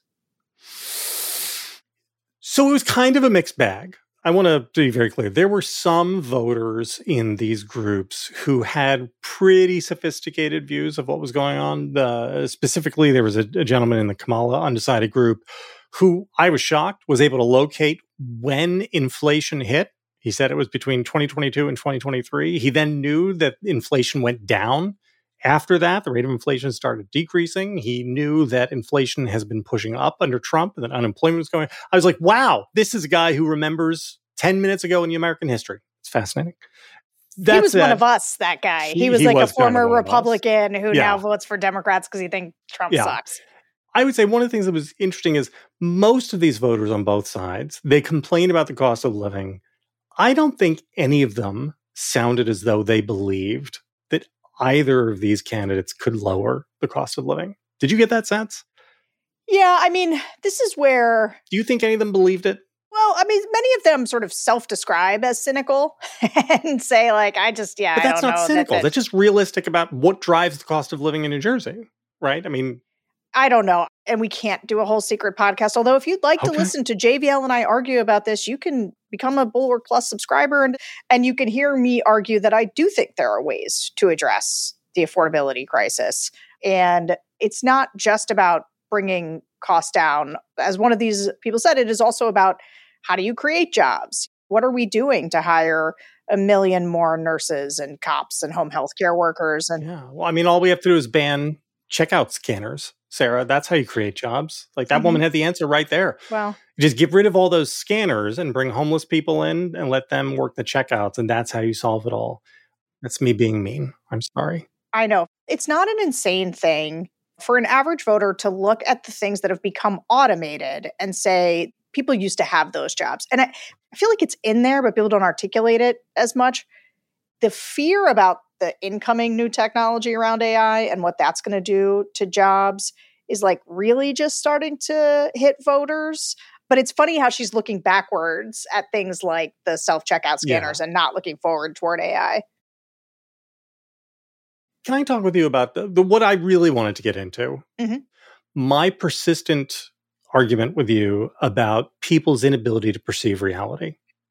So it was kind of a mixed bag. I want to be very clear. There were some voters in these groups who had pretty sophisticated views of what was going on. Uh, specifically, there was a, a gentleman in the Kamala Undecided group who I was shocked was able to locate when inflation hit. He said it was between twenty twenty-two and twenty twenty-three. He then knew that inflation went down. After that, the rate of inflation started decreasing. He knew that inflation has been pushing up under Trump and that unemployment was going. I was like, wow, this is a guy who remembers ten minutes ago in the American history. It's fascinating. That's he was that. one of us, that guy. He, He- was he like was a kind of former one of us. Republican who Yeah. now votes for Democrats because he thinks Trump Yeah. sucks. I would say one of the things that was interesting is most of these voters on both sides, they complain about the cost of living. I don't think any of them sounded as though they believed that either of these candidates could lower the cost of living. Did you get that sense? Yeah, I mean, this is where, Do you think any of them believed it? well, I mean, many of them sort of self-describe as cynical and say, like, I just, yeah, But I that's don't not know. cynical. That, that, That's just realistic about what drives the cost of living in New Jersey, right? I mean, I don't know. And we can't do a whole secret podcast. Although if you'd like to Okay. listen to J V L and I argue about this, you can become a Bulwark Plus subscriber and, and you can hear me argue that I do think there are ways to address the affordability crisis. And it's not just about bringing costs down. As one of these people said, it is also about how do you create jobs? What are we doing to hire a million more nurses and cops and home health care workers? And yeah. Well, I mean, all we have to do is ban checkout scanners, Sarah. That's how you create jobs. Like that Mhm. woman had the answer right there. well, You just get rid of all those scanners and bring homeless people in and let them work the checkouts. And that's how you solve it all. That's me being mean. I'm sorry. I know. It's not an insane thing for an average voter to look at the things that have become automated and say, people used to have those jobs. And I, I feel like it's in there, but people don't articulate it as much. The fear about the incoming new technology around A I and what that's going to do to jobs is like really just starting to hit voters. But it's funny how she's looking backwards at things like the self-checkout scanners and not looking forward toward A I. Can I talk with you about the, the what I really wanted to get into? Mhm. My persistent argument with you about people's inability to perceive reality.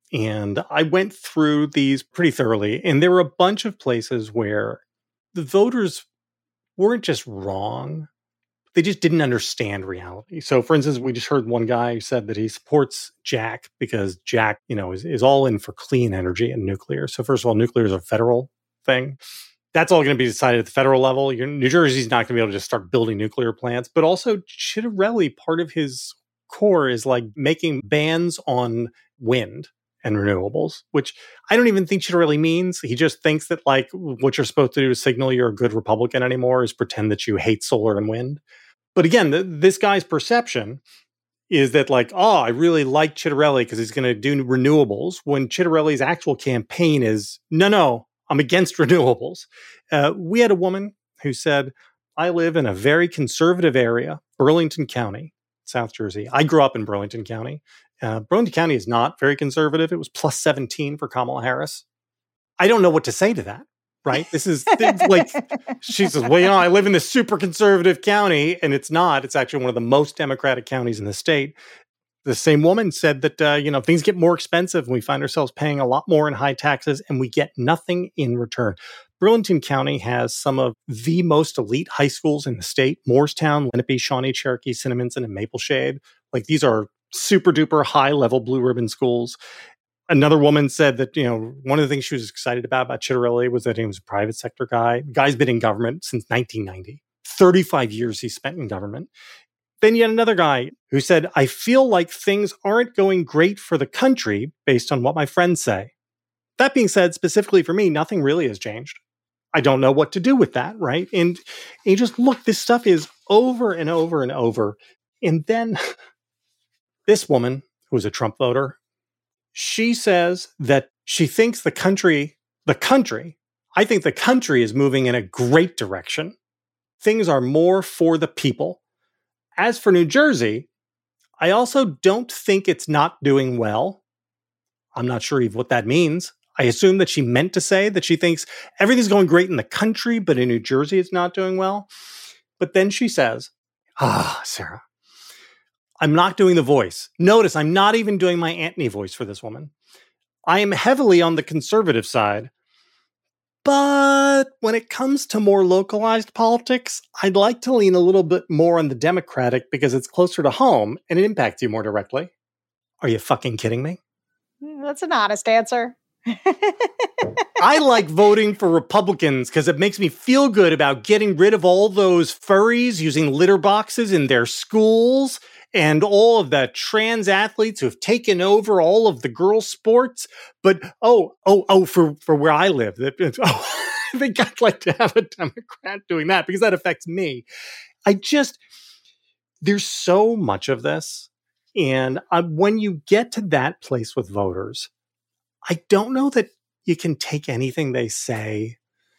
And I went through these pretty thoroughly, and there were a bunch of places where the voters weren't just wrong, they just didn't understand reality. So, for instance, we just heard one guy who said that he supports Jack because Jack, you know, is, is all in for clean energy and nuclear. So, first of all, nuclear is a federal thing. That's all going to be decided at the federal level. You're, New Jersey's not going to be able to just start building nuclear plants. But also, Chitterelli, part of his core is like making bans on wind and renewables, which I don't even think Chitterelli means. He just thinks that like what you're supposed to do to signal you're a good Republican anymore is pretend that you hate solar and wind. But again, the, this guy's perception is that like, oh, I really like Chitterelli because he's going to do renewables, when Chitterelli's actual campaign is, no, no, I'm against renewables. Uh, we had a woman who said, I live in a very conservative area, Burlington County, South Jersey. I grew up in Burlington County. Uh, Burlington County is not very conservative. It was plus seventeen for Kamala Harris. I don't know what to say to that, right? This is like, she says, well, you know, I live in this super conservative county, and it's not. It's actually one of the most Democratic counties in the state. The same woman said that, uh, you know, things get more expensive and we find ourselves paying a lot more in high taxes and we get nothing in return. Burlington County has some of the most elite high schools in the state. Morristown, Lenape, Shawnee, Cherokee, Cinnaminson, and Mapleshade. Like, these are super duper high level blue ribbon schools. Another woman said that, you know, one of the things she was excited about about Chitterelli was that he was a private sector guy. The guy's been in government since nineteen ninety. thirty-five years he spent in government. Then yet another guy who said, I feel like things aren't going great for the country based on what my friends say. That being said, specifically for me, nothing really has changed. I don't know what to do with that, right? And, and you just look, this stuff is over and over and over. And then this woman, who was a Trump voter, she says that she thinks the country, the country, I think the country is moving in a great direction. Things are more for the people. As for New Jersey, I also don't think it's not doing well. I'm not sure what that means. I assume that she meant to say that she thinks everything's going great in the country, but in New Jersey it's not doing well. But then she says, ah, Sarah, I'm not doing the voice. Notice I'm not even doing my Antony voice for this woman. I am heavily on the conservative side. But when it comes to more localized politics, I'd like to lean a little bit more on the Democratic because it's closer to home and it impacts you more directly. Are you fucking kidding me? That's an honest answer. I like voting for Republicans because it makes me feel good about getting rid of all those furries using litter boxes in their schools and all of the trans athletes who have taken over all of the girls' sports. But, oh, oh, oh, for, for where I live, oh, I think I'd like to have a Democrat doing that because that affects me. I just, there's so much of this. And uh, when you get to that place with voters, I don't know that you can take anything they say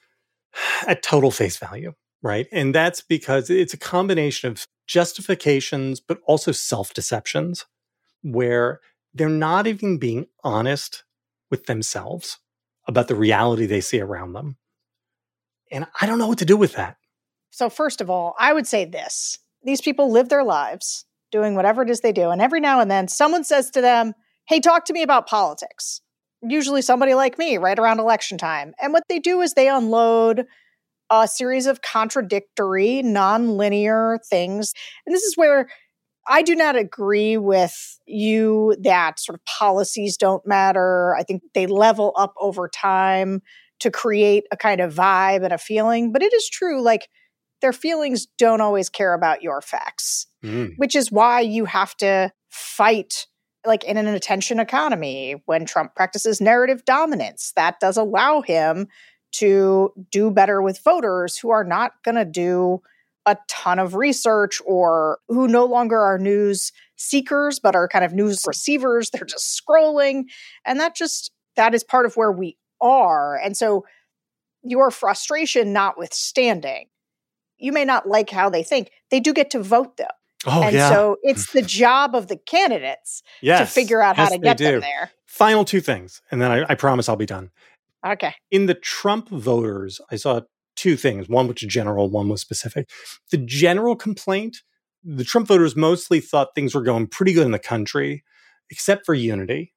at total face value, right? And that's because it's a combination of justifications, but also self-deceptions, where they're not even being honest with themselves about the reality they see around them. And I don't know what to do with that. So first of all, I would say this. These people live their lives doing whatever it is they do. And every now and then someone says to them, hey, talk to me about politics. Usually somebody like me right around election time. And what they do is they unload a series of contradictory, non-linear things. And this is where I do not agree with you that sort of policies don't matter. I think they level up over time to create a kind of vibe and a feeling. But it is true, like, their feelings don't always care about your facts, mm. which is why you have to fight, like in an attention economy, when Trump practices narrative dominance. That does allow him to do better with voters who are not going to do a ton of research or who no longer are news seekers, but are kind of news receivers. They're just scrolling. And that just, that is part of where we are. And so your frustration notwithstanding, you may not like how they think. They do get to vote though. Oh, and yeah. so it's the job of the candidates yes. to figure out yes, how to get do. them there. Final two things, and then I, I promise I'll be done. Okay. In the Trump voters, I saw two things. One which was general, one was specific. The general complaint, the Trump voters mostly thought things were going pretty good in the country, except for unity,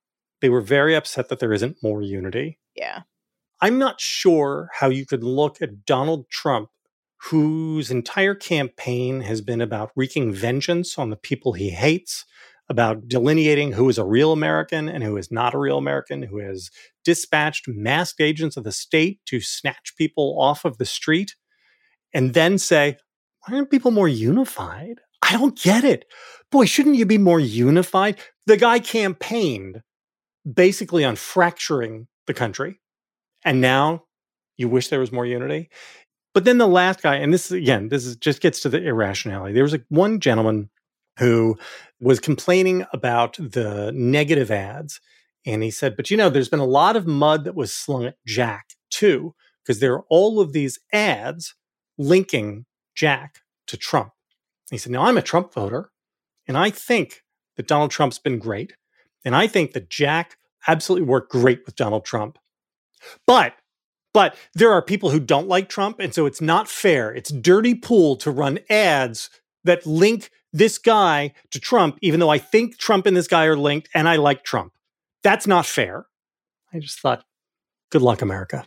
They were very upset that there isn't more unity. Yeah. I'm not sure how you could look at Donald Trump, whose entire campaign has been about wreaking vengeance on the people he hates, about delineating who is a real American and who is not a real American, who has dispatched masked agents of the state to snatch people off of the street, and then say, why aren't people more unified? I don't get it. Boy, shouldn't you be more unified? The guy campaigned basically on fracturing the country. And now you wish there was more unity. But then the last guy, and this again, this is just gets to the irrationality. There was a, one gentleman who was complaining about the negative ads. And he said, but you know, there's been a lot of mud that was slung at Jack too, because there are all of these ads linking Jack to Trump. He said, now I'm a Trump voter, and I think that Donald Trump's been great. And I think that Jack absolutely worked great with Donald Trump. But, but there are people who don't like Trump, and so it's not fair. It's dirty pool to run ads that link this guy to Trump, even though I think Trump and this guy are linked, and I like Trump. That's not fair. I just thought, good luck, America.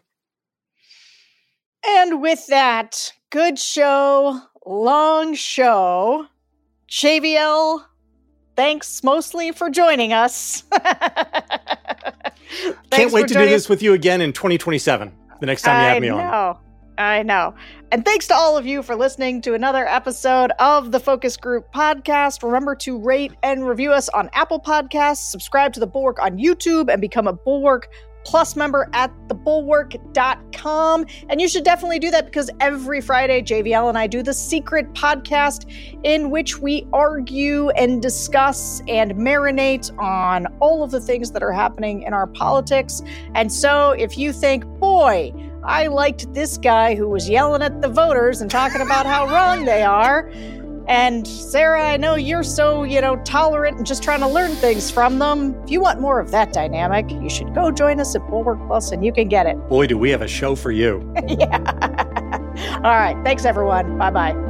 And with that, good show, long show. J V L, thanks mostly for joining us. Can't wait to do this us. with you again in twenty twenty-seven, the next time you have I me on. I know. I know. And thanks to all of you for listening to another episode of the Focus Group Podcast. Remember to rate and review us on Apple Podcasts, subscribe to The Bulwark on YouTube, and become a Bulwark Plus member at the bulwark dot com. And you should definitely do that because every Friday, J V L and I do the secret podcast in which we argue and discuss and marinate on all of the things that are happening in our politics. And so if you think, boy, I liked this guy who was yelling at the voters and talking about how wrong they are, and Sarah, I know you're so, you know, tolerant and just trying to learn things from them. If you want more of that dynamic, you should go join us at Bulwark Plus and you can get it. Boy, do we have a show for you. Yeah. All right. Thanks, everyone. Bye-bye.